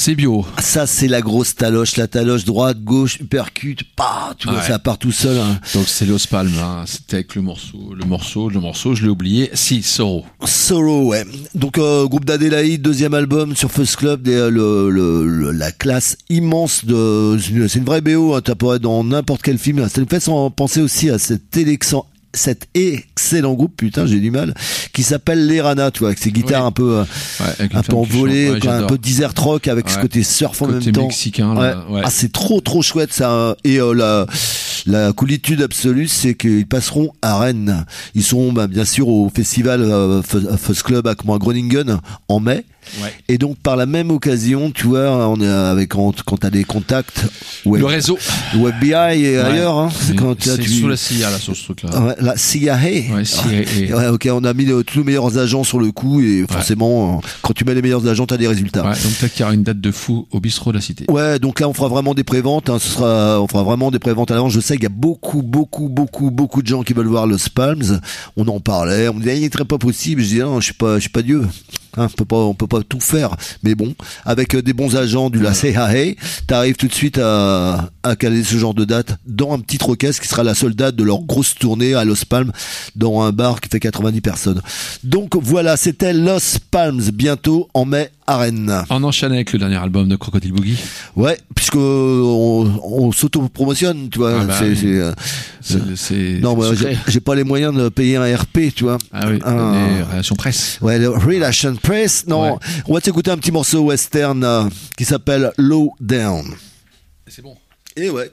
S4: C'est bio.
S5: Ça, c'est la grosse taloche, la taloche droite, gauche, uppercut, pas, tu vois,
S4: Ouais.
S5: ça part tout seul. Hein.
S4: Donc c'est Los Palmes, hein. C'était avec le morceau, le morceau, le morceau, je l'ai oublié. Si, Sorrow.
S5: Sorrow, ouais. Donc euh, groupe d'Adélaïde, deuxième album sur First Club, des, euh, le, le, le- la classe immense de, c'est une vraie B O, hein, tu pourrais être dans n'importe quel film. Ça nous fait sans- penser aussi à cet élection. Cet excellent groupe, putain, j'ai du mal, qui s'appelle Les Rana, tu vois, avec ses guitares
S4: Oui.
S5: un peu, euh,
S4: Ouais, avec une
S5: un peu
S4: femme qui
S5: envolées,
S4: chante. Ouais,
S5: quoi, un
S4: j'adore.
S5: peu desert rock avec ce
S4: Ouais.
S5: côté surf en
S4: Côté
S5: même temps.
S4: mexicain, là, ouais.
S5: Ah, c'est trop, trop chouette, ça. Et euh, la, la coolitude absolue, c'est qu'ils passeront à Rennes. Ils seront, bah, bien sûr, au festival euh, F- First Club à, comment, à Groningen en mai.
S4: Ouais.
S5: Et donc, par la même occasion, tu vois, on est avec, quand, quand t'as des contacts, ouais,
S4: Le réseau.
S5: le F B I et
S4: Ouais.
S5: ailleurs, hein,
S4: C'est-
S5: quand tu-
S4: c'est
S5: tu-
S4: sous la C I A, là, sur ce truc-là.
S5: Ouais, la C I A.
S4: Ouais, C I A.
S5: Ouais, ok, on a mis euh, tous les meilleurs agents sur le coup et forcément, euh, quand tu mets les meilleurs agents, t'as des résultats.
S4: Ouais, donc peut-être qu'il y aura une date de fou au bistrot de la Cité.
S5: Ouais, donc là on fera vraiment des préventes. Hein, ce sera, on fera vraiment des préventes à l'avance. Je sais qu'il y a beaucoup, beaucoup, beaucoup, beaucoup de gens qui veulent voir Los Palmes. On en parlait. On me disait, il est très pas possible. Je dis, non, je suis pas, je suis pas Dieu. Hein, on peut pas, on peut pas tout faire. Mais bon, avec euh, des bons agents du la C I A, t'arrives tout de suite à, à caler ce genre de date dans un petit orchestre qui sera la seule date de leur grosse tournée à Los Palmes dans un bar qui fait quatre-vingt-dix personnes. Donc voilà, c'était Los Palmes bientôt en mai à Rennes.
S4: On enchaîne avec le dernier album de Crocodile Boogie.
S5: Ouais, puisque on, on s'auto-promotionne, tu vois.
S4: Ah bah
S5: c'est,
S4: oui.
S5: c'est, euh,
S4: C'est- c'est
S5: non, moi,
S4: secret.
S5: j'ai, j'ai pas les moyens de payer un R P, tu vois.
S4: Ah oui,
S5: Un-
S4: les relations presse.
S5: Ouais, le Relation Press. Non,
S4: Ouais.
S5: on va t'écouter un petit morceau western euh, qui s'appelle Low Down.
S4: C'est bon.
S5: Et ouais.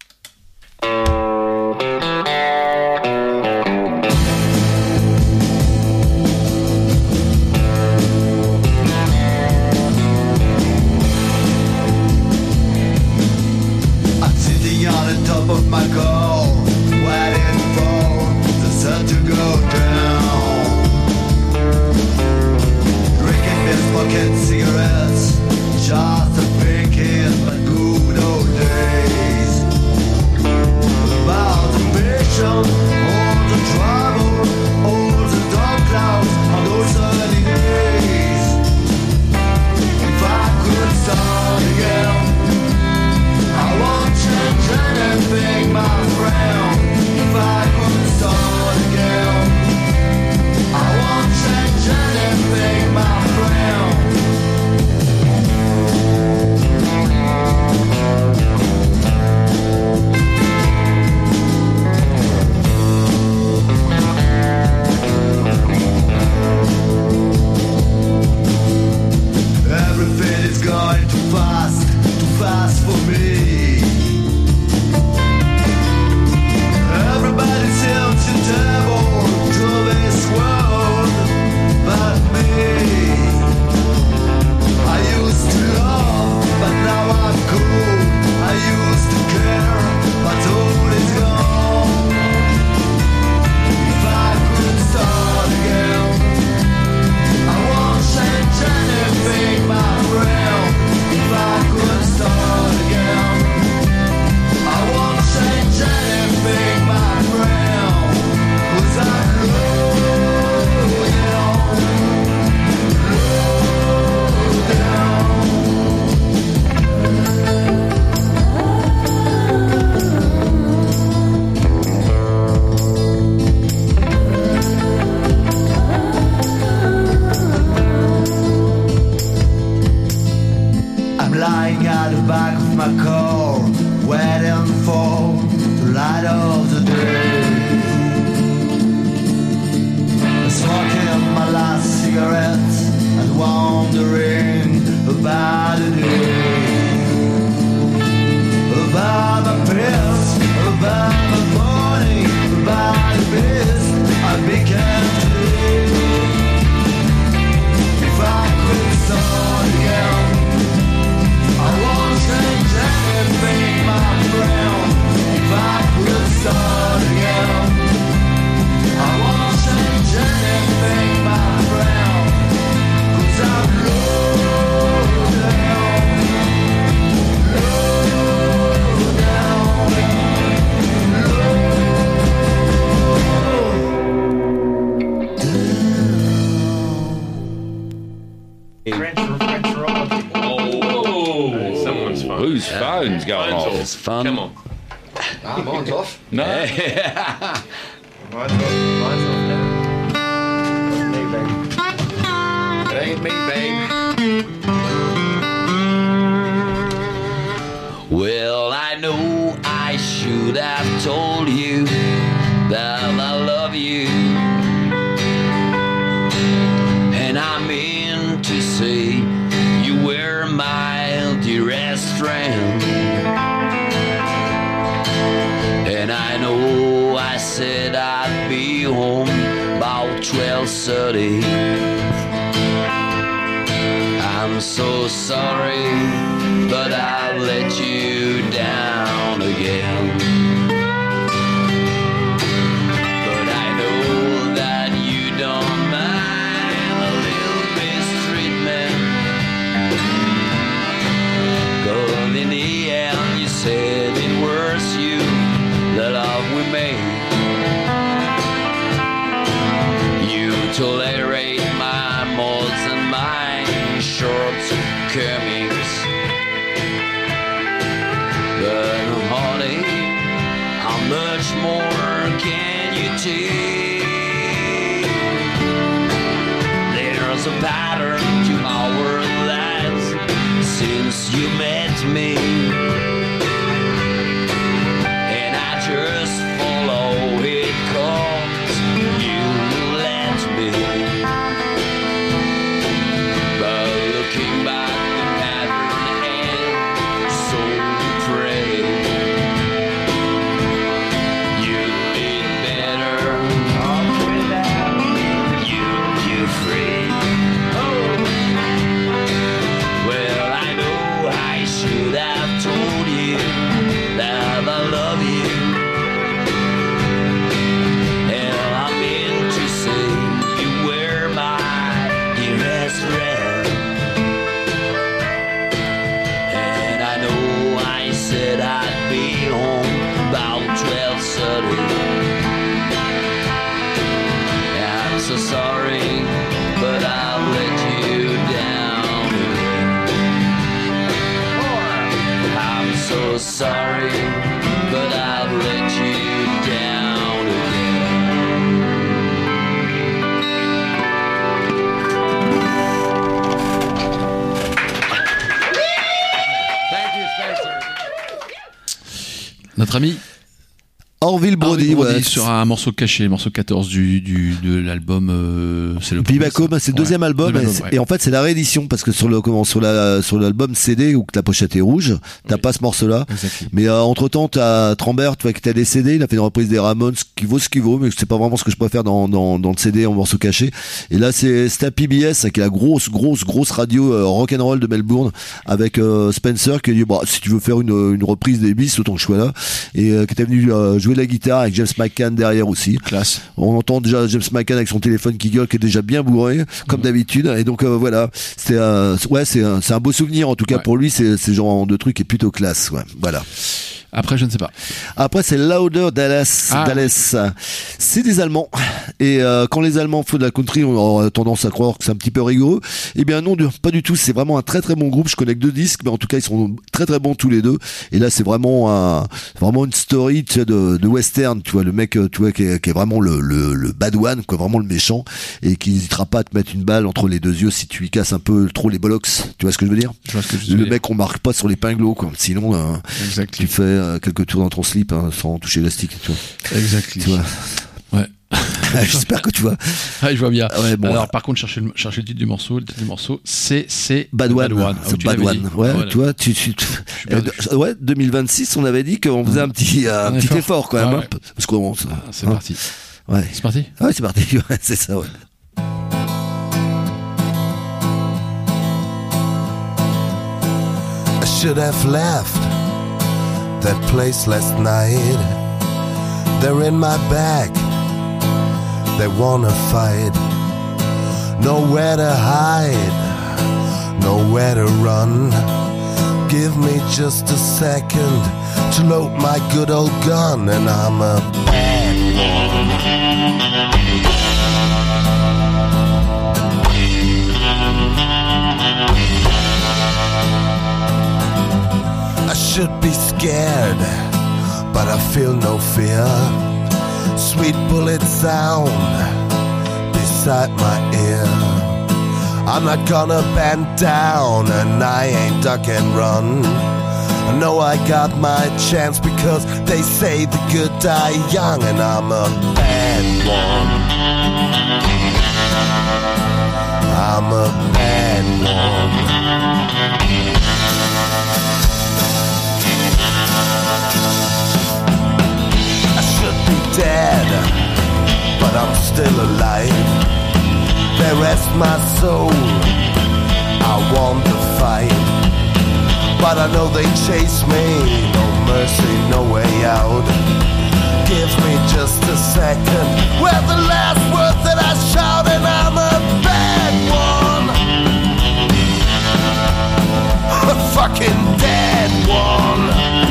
S7: I'm sitting on the top of my car, waiting for the sun to go down. Drinking beer, smoking cigarettes, just thinking about good old days. About the passion, all the trouble, all the dark clouds on those sunny days. If I could start again, I won't change anything, my friend. If I could start again, I won't change anything, my friend. Everything is going too fast, too fast for me. Everybody seems to devil to this world but me. I used to love, but now I'm cool. I used to care, but all is gone. If I could start again, I won't change anything, my friend. If I could start again, I won't change anything, my friend. 'Cause I'm low down, low down. I'm lying at the back of my car, waiting for the light of the day. Smoking my last cigarette and wondering about the day. About my pills, about my money, about the best I became today. If I could start again, I won't change anything, my friend. If I could start again, I won't change anything, my friend. 'Cause I'm low down, low down, low down.
S13: whose phone's going off?
S14: It's fun.
S13: Come on.
S14: Ah, mine's off.
S13: No.
S14: Mine's off. Mine's off now. Me, baby. It ain't me, babe.
S10: Well, I know I should have told you that I love you, and I mean to say you were my dearest friend. And I know I said I'd be home about twelve thirty. I'm so sorry, but I let you down again. But I know that you don't mind a little mistreatment. 'Cause in the end you said it was you, the love we made. You tolerate my mods and my shortcomings, but honey, how much more can you take? There's a pattern to our lives since you met me, and I just follow it 'cause you let me. But looking back, the pattern ends so pretty. You did better. You, you free. Oh. Well, I know I should have told you that I love you. And I meant to say you were my dearest friend. And I know I said I'd be home about twelve thirty. I'm so sorry, but I'll let you down again. I'm so sorry, but I'll let you down
S14: Thank you, Spencer.
S4: Notre ami
S5: Orville Brody,
S4: Brody
S5: ouais.
S4: sur un morceau caché, morceau quatorze du, du de l'album. Euh, c'est le
S5: Vivaco, c'est le deuxième
S4: Ouais,
S5: album,
S4: deuxième
S5: et,
S4: album,
S5: et
S4: ouais.
S5: en fait c'est la réédition parce que sur le comment sur la sur l'album C D où la pochette est rouge, t'as
S4: Oui.
S5: pas ce morceau-là.
S4: Exactement.
S5: Mais euh, entre temps t'as Trambert, tu vois, qui t'a décédé, il a fait une reprise des Ramones qui vaut ce qu'il vaut, mais c'est pas vraiment ce que je préfère dans dans dans le C D en morceau caché. Et là c'est Sta P B S qui est la grosse grosse grosse radio euh, rock and roll de Melbourne avec euh, Spencer qui a dit bah si tu veux faire une une reprise des Beatles autant que je sois là, et euh, qui était venu euh, jouer de la guitare avec James McCann derrière aussi.
S4: Classe.
S5: On entend déjà James McCann avec son téléphone qui gueule, qui est déjà bien bourré, comme d'habitude. Et donc euh, voilà, c'était euh, ouais, c'est un, c'est un beau souvenir en tout cas
S4: Ouais.
S5: pour lui. C'est ce genre de truc qui est plutôt classe. Ouais, voilà.
S4: Après, je ne sais pas.
S5: Après, c'est Louder Dallas.
S4: Ah.
S5: Dallas. C'est des Allemands. Et euh, quand les Allemands font de la country, on a tendance à croire que c'est un petit peu rigoureux. Eh bien non, pas du tout. C'est vraiment un très très bon groupe. Je connais que deux disques, mais en tout cas, ils sont très très bons tous les deux. Et là, c'est vraiment un, vraiment une story, tu sais, de, de western. Tu vois, le mec, tu vois, qui est, qui est vraiment le, le, le bad one, quoi, vraiment le méchant, et qui n'hésitera pas à te mettre une balle entre les deux yeux si tu lui casses un peu trop les bollocks. Tu vois ce que je veux dire?
S4: Je vois ce que je veux
S5: Le
S4: dire.
S5: mec, on marque pas sur les pinglots, quoi. Sinon, euh,
S4: Exactly.
S5: tu fais euh, quelques tours dans ton slip hein, sans toucher l'élastique, tu vois.
S4: Exactly.
S5: Tu vois.
S4: Ouais.
S5: J'espère que tu vois.
S4: Ah, je vois bien.
S5: Ouais, bon,
S4: Alors,
S5: ouais.
S4: par contre, cherchez le, cherchez le titre du morceau. Le titre du morceau, c'est, c'est
S5: Bad One.
S4: Ah,
S5: C'est
S4: tu
S5: Bad
S4: l'avais
S5: One.
S4: dit.
S5: Ouais,
S4: Voilà.
S5: tu vois, tu, tu, tu-
S4: perdu.
S5: euh, ouais, deux mille vingt-six, on avait dit qu'on faisait un petit, euh, un
S4: Un
S5: petit
S4: effort.
S5: effort quand même,
S4: Ah
S5: hein,
S4: ouais.
S5: parce qu'on, ça-
S4: Ah, c'est
S5: hein.
S4: parti.
S5: Ouais.
S4: C'est parti.
S5: Ah ouais, c'est parti. Ouais, c'est ça, ouais.
S15: I should have left that place last night. They're in my back. They wanna fight. Nowhere to hide. Nowhere to run. Give me just a second to load my good old gun, and I'm a bad one. I should be scared, but I feel no fear. Sweet bullet sound beside my ear. I'm not gonna bend down, and I ain't duck and run. I know I got my chance because they say the good die young, and I'm a bad one. I'm a bad one. I should be dead, but I'm still alive. They rest my soul, I want to fight, but I know they chase me. No mercy, no way out. Give me just a second. Where the last word that I shout, and I'm a bad one. A fucking dead one.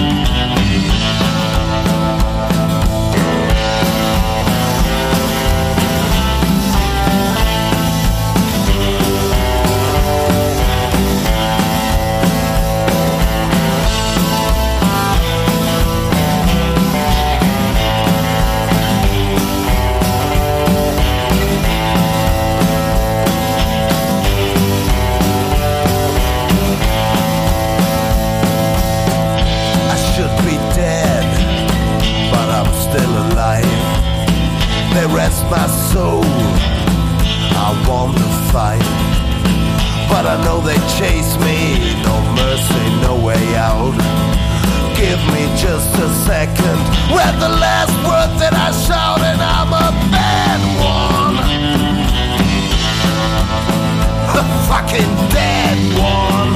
S15: They rest my soul, I want to fight, but I know they chase me. No mercy, no way out. Give me just a second. Where the last word that I shout, and I'm a bad one. A fucking dead one.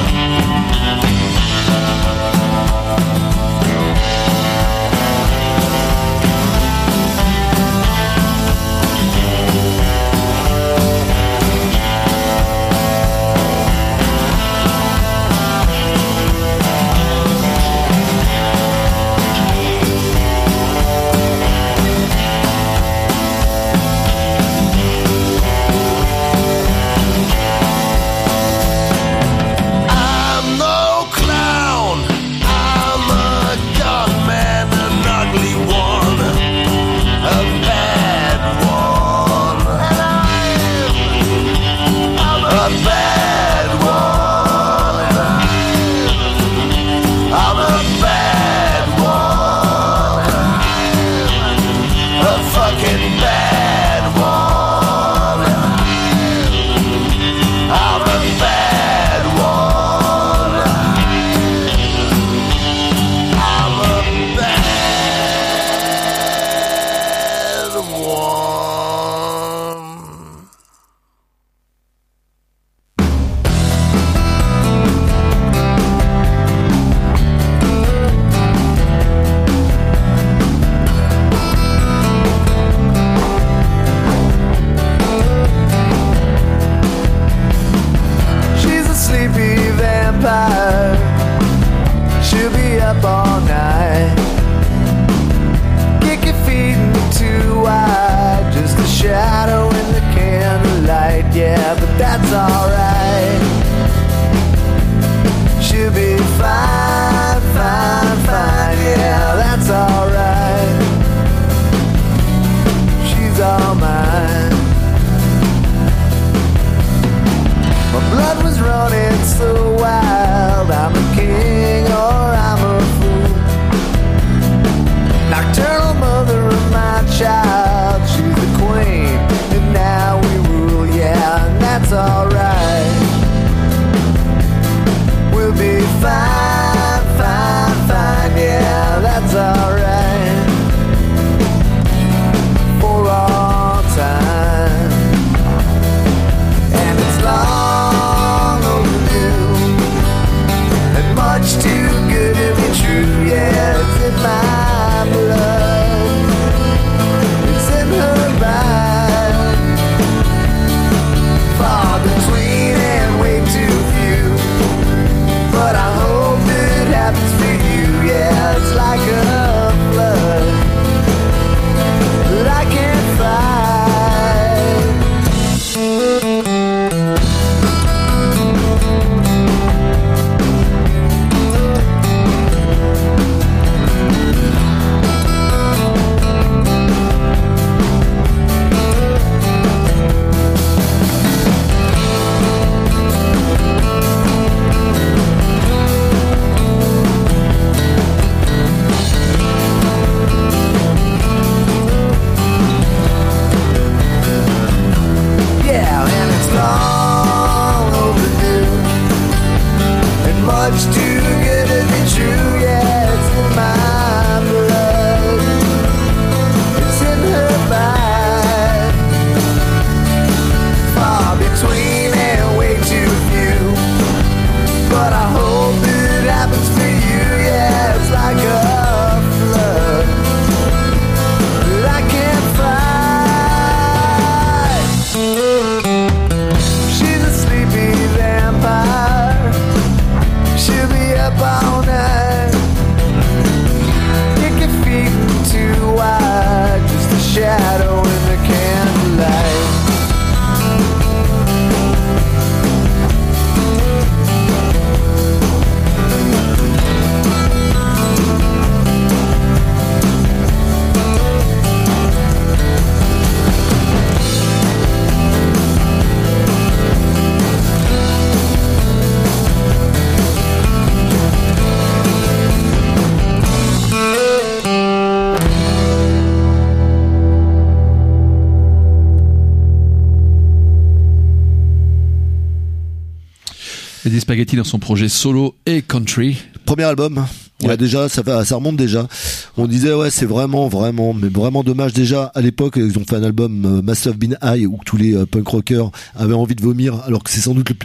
S4: Eddie Spaghetti dans son projet solo et country.
S5: Premier album. Ouais. Ouais, déjà, ça, va, ça remonte déjà. On disait, ouais, c'est vraiment, vraiment, mais vraiment dommage. Déjà, à l'époque, ils ont fait un album euh, Master of Bean High où tous les euh, punk rockers avaient envie de vomir, alors que c'est sans doute le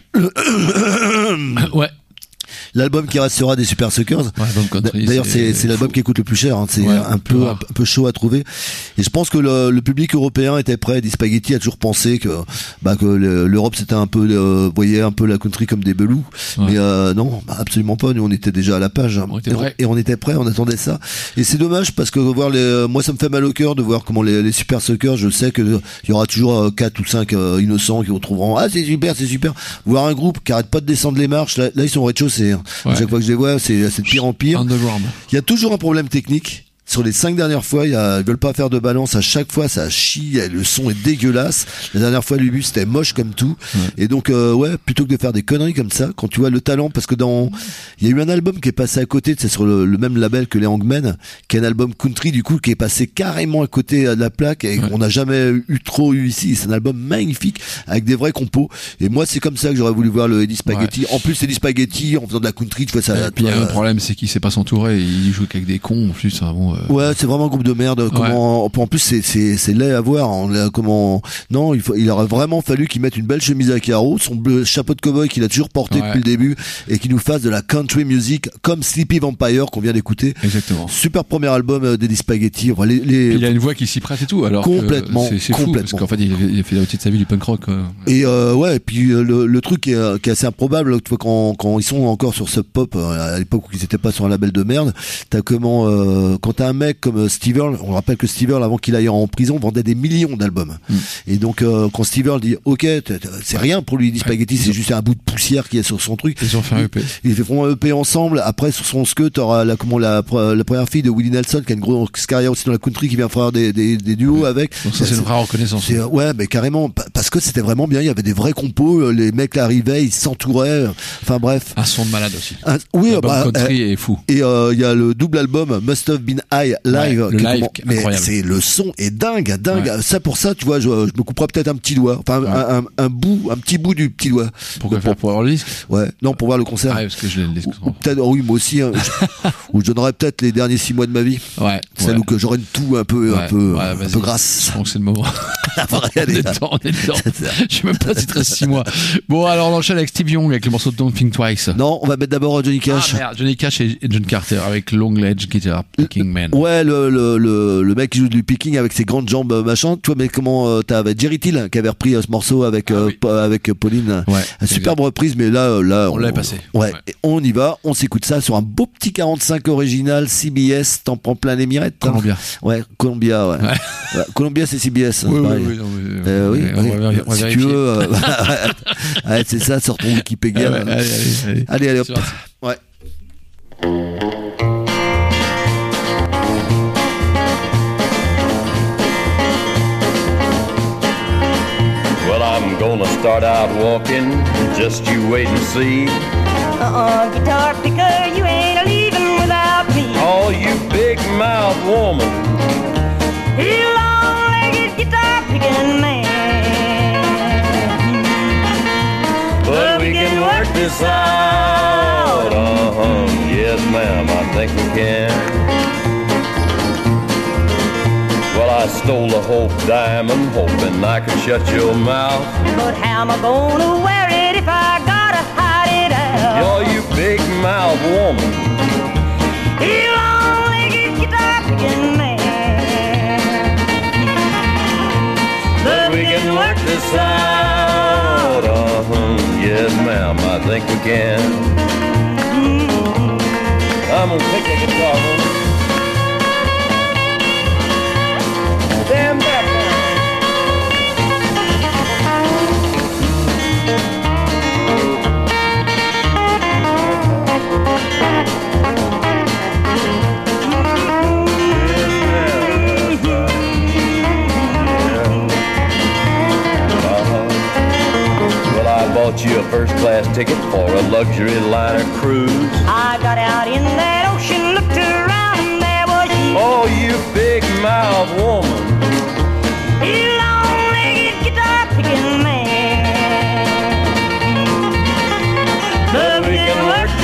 S5: plus.
S4: Ouais.
S5: L'album qui restera des Super Suckers.
S4: Ouais, country,
S5: d'ailleurs, c'est,
S4: c'est,
S5: c'est l'album qui coûte le plus cher. Hein. C'est
S4: ouais,
S5: un peu, un peu chaud à trouver. Et je pense que le, le public européen était prêt. Eddie Spaghetti a toujours pensé que, bah, que le, l'Europe c'était un peu, euh, voyait un peu la country comme des belous. Ouais. Mais euh, non, bah, absolument pas. Nous, on était déjà à la page. Hein. On était et, on, et on était prêts. On attendait ça. Et c'est dommage parce que voir les, moi, ça me fait mal au cœur de voir comment les, les Super Suckers. Je sais que il y aura toujours euh, quatre ou cinq euh, innocents qui retrouveront. Ah, c'est super, c'est super. Voir un groupe qui arrête pas de descendre les marches. Là, là ils sont au rez-de-chaussée. Hein. Ouais. Chaque fois que je les vois, c'est, c'est de pire en pire.
S4: Underground.
S5: Il y a toujours un problème technique. Sur les cinq dernières fois, il y a, ils veulent pas faire de balance. À chaque fois, ça chie. Le son est dégueulasse. La dernière fois, l'Ubu, c'était moche comme tout. Ouais. Et donc, euh, ouais, plutôt que de faire des conneries comme ça, quand tu vois le talent, parce que dans, il y a eu un album qui est passé à côté, c'est sur le, le même label que les Hangmen, qui est un album country, du coup, qui est passé carrément à côté de la plaque et ouais. qu'on n'a jamais eu trop eu ici. C'est un album magnifique avec des vrais compos. Et moi, c'est comme ça que j'aurais voulu voir le Eddie Spaghetti. Ouais. En plus, Eddie Spaghetti, en faisant de la country, tu vois ça.
S4: Et puis, il y a un problème, c'est qu'il sait pas s'entourer. Il joue qu'avec des cons, en plus, hein, bon,
S5: Ouais, c'est vraiment un groupe de merde. Comment, ouais. En plus, c'est, c'est, c'est laid à voir. On, comment, non, il faut, il aurait vraiment fallu qu'il mette une belle chemise à carreaux, son bleu, chapeau de cow-boy qu'il a toujours porté ouais. depuis le début, et qu'il nous fasse de la country music comme Sleepy Vampire qu'on vient d'écouter.
S4: Exactement.
S5: Super premier album d'Eddie Spaghetti. Enfin, les, les...
S4: il a une voix qui s'y prête et tout. Alors
S5: complètement,
S4: c'est, c'est
S5: complètement.
S4: Fou, parce qu'en fait, il a, il a fait la moitié de sa vie du punk rock. Quoi.
S5: Et euh, ouais, et puis le, le truc qui est, qui est assez improbable, tu vois, quand, quand ils sont encore sur Sub Pop à l'époque où ils étaient pas sur un label de merde, t'as comment, euh, quand t'as un mec comme Steve Earle, on rappelle que Steve Earle, avant qu'il aille en prison, vendait des millions d'albums. Mm. Et donc, euh, quand Steve Earle dit, ok, c'est rien pour lui, dit Spaghetti, ouais, c'est ont... juste un bout de poussière qui est sur son truc.
S4: Ils ont fait un E P.
S5: Ils font un E P ensemble. Après, sur son skate, t'auras la, comment, la, la première fille de Willie Nelson, qui a une grosse carrière aussi dans la country, qui vient faire des, des, des duos ouais. avec.
S4: Donc ça, c'est, c'est une vraie reconnaissance.
S5: C'est, ouais, mais carrément, parce que c'était vraiment bien. Il y avait des vrais compos, les mecs arrivaient, ils s'entouraient. Enfin, bref.
S4: Un son de malade aussi.
S5: Un, oui,
S4: bah, country
S5: euh,
S4: est fou.
S5: Et, euh, il y a le double album, Must Have Been High Live.
S4: Ouais, le live,
S5: comment, mais
S4: incroyable.
S5: C'est le son est dingue, dingue. Ouais. Ça pour ça, tu vois, je, je me couperai peut-être un petit doigt, enfin ouais. un, un, un bout, un petit bout du petit doigt.
S4: Pourquoi faire pour avoir le disque?
S5: Ouais, non, pour voir le concert.
S4: Ah, parce que je l'ai le disque.
S5: Ou, peut-être, oh oui, moi aussi. Hein, je, ou je donnerais peut-être les derniers six mois de ma vie.
S4: Ouais.
S5: Celle
S4: ouais.
S5: où que j'aurais tout un peu, ouais. un peu,
S4: ouais,
S5: un peu grasse.
S4: Je pense que c'est le moment. on est dedans, on est dedans. Je sais même pas si il te reste six mois. Bon, alors on enchaîne avec Steve Young avec le morceau de Don't Think Twice.
S5: Non, on va mettre d'abord Johnny Cash.
S4: Ah, merde, Johnny Cash et John Carter avec Long Ledge Guitar Picking Man.
S5: Ouais, le, le, le, le mec qui joue du picking avec ses grandes jambes machin. Tu vois, mais comment euh, t'as avec Jerry Till qui avait repris euh, ce morceau avec euh, ah, oui. avec Pauline.
S4: Ouais,
S5: une superbe reprise, mais là, là,
S4: on, on l'a passé.
S5: Ouais, ouais. Et on y va, on s'écoute ça sur un beau petit quarante-cinq original C B S. T'en prends plein les mirettes. Hein.
S4: Columbia.
S5: Ouais, Columbia. Ouais. ouais. ouais. Columbia, c'est C B S.
S4: Oui,
S5: oui,
S4: oui, non, mais,
S5: euh, oui,
S4: on
S5: oui.
S4: Va, on va
S5: si
S4: vérifier.
S5: tu veux, euh, ouais, c'est ça, sur ton Wikipédia.
S4: Ouais, ouais, allez, allez, allez,
S5: allez, allez, hop. Ouais.
S9: Well, I'm gonna start out walking, just you wait and see.
S13: Uh-uh, guitar picker, you ain't leaving without me.
S9: Oh, you big mouth woman.
S13: You long-legged guitar picking man.
S9: But we can work this out, uh-huh, yes ma'am, I think we can. Well, I stole a Hope diamond, hoping I could shut your mouth.
S13: But how am I gonna wear it if I gotta hide it out?
S9: You're you big mouth woman.
S13: You long-legged guitar picking man.
S9: But we can work this out, uh-huh, yes ma'am, I think we can. Mm-hmm. I'm gonna take the guitar home. Stand back now. Bought you a first-class ticket for a luxury liner cruise.
S13: I got out in that ocean, looked around, and there was you.
S9: Oh, you big mouth woman.
S13: You long-legged guitar picking man.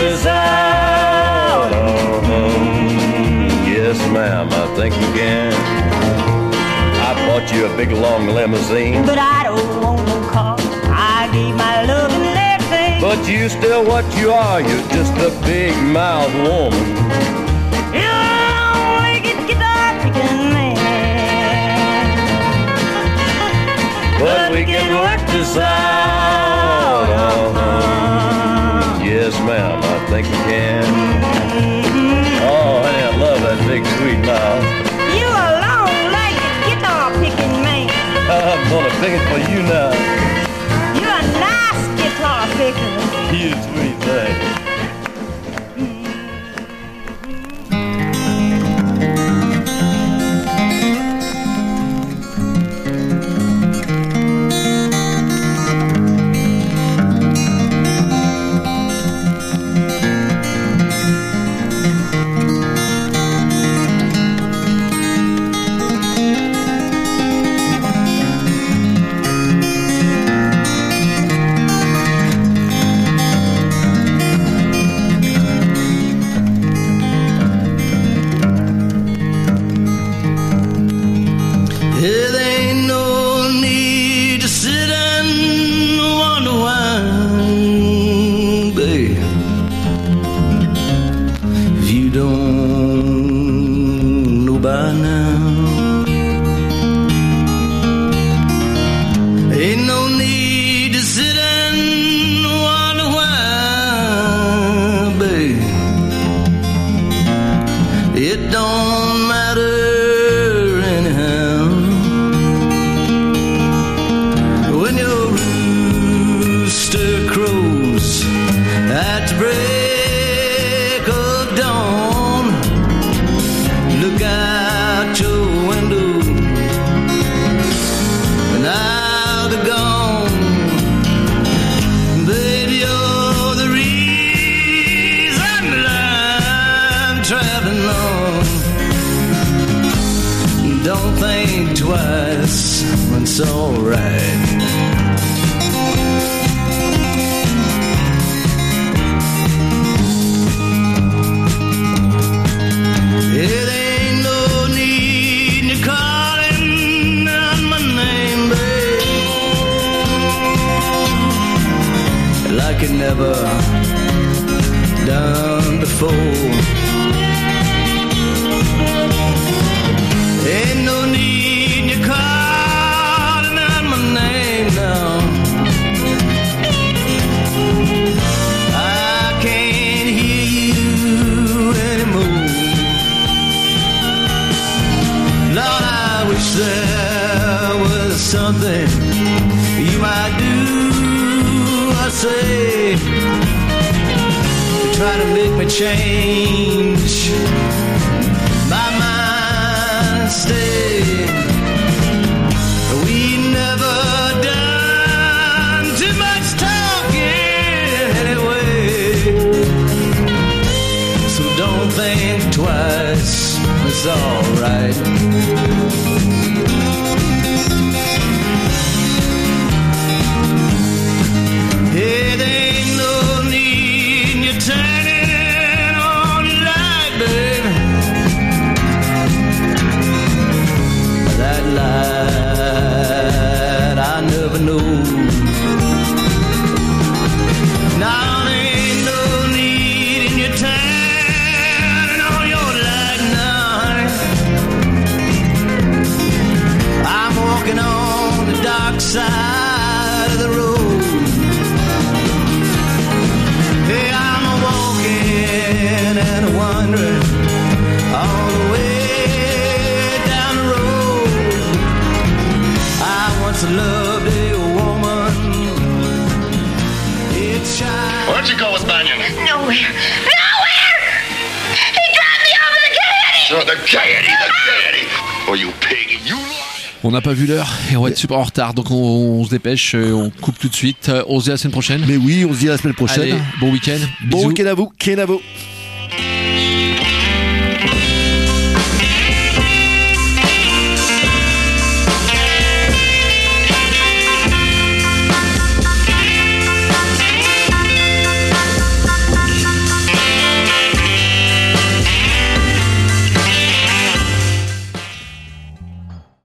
S9: this out. Uh-huh. Yes, ma'am, I think we can. I bought you a big long limousine,
S13: But I don't want no car. I need my love and everything.
S9: but you still what you are. You're just a big mouth woman.
S13: You're only get guitar picking man.
S9: But we can work this out. Uh-huh. Yes, ma'am, I think we can. Oh, honey, I love that big sweet mouth.
S13: You a long-legged guitar picking man.
S9: I'm gonna pick it for you now.
S13: You're a nice guitar picker.
S9: You sweet thing.
S12: Yeah, there ain't no need to sit and wonder why, babe. If you don't know by now, ain't no need to sit and wonder why, babe. It don't matter anyhow. When your rooster crows at the break of dawn, look out your window and I'll be gone. Baby, you're the reason I'm traveling on. Don't think twice when it's alright. It ain't no need in you calling out my name, babe, like it never done before. Ain't no need in you calling out my name now. I can't hear you anymore. Lord, I wish there was something you might do or say to try to make me change my mind. Stay. We never done too much talking anyway, so don't think twice. It's alright. It ain't no need in you turning on your light, baby. That light I never knew. Now there ain't no need in you turning on your light now, honey. I'm walking on the dark side of the road. Hey, I'm a walking and a wandering all the way down the road. I once loved a woman. It shines.
S16: Where'd you go with Banyan?
S2: Nowhere. Nowhere! He dragged me over the Gaiety!
S16: Oh, the Gaiety, the Gaiety! Oh, you pig, you lie!
S4: On n'a pas vu l'heure et on va être super en retard, donc on, on se dépêche, on coupe tout de suite. On se dit à la semaine prochaine.
S5: Mais oui, on se dit à la semaine prochaine.
S4: Allez, bon week-end.
S5: Bon
S4: Bisous.
S5: week-end à vous, Ken à vous.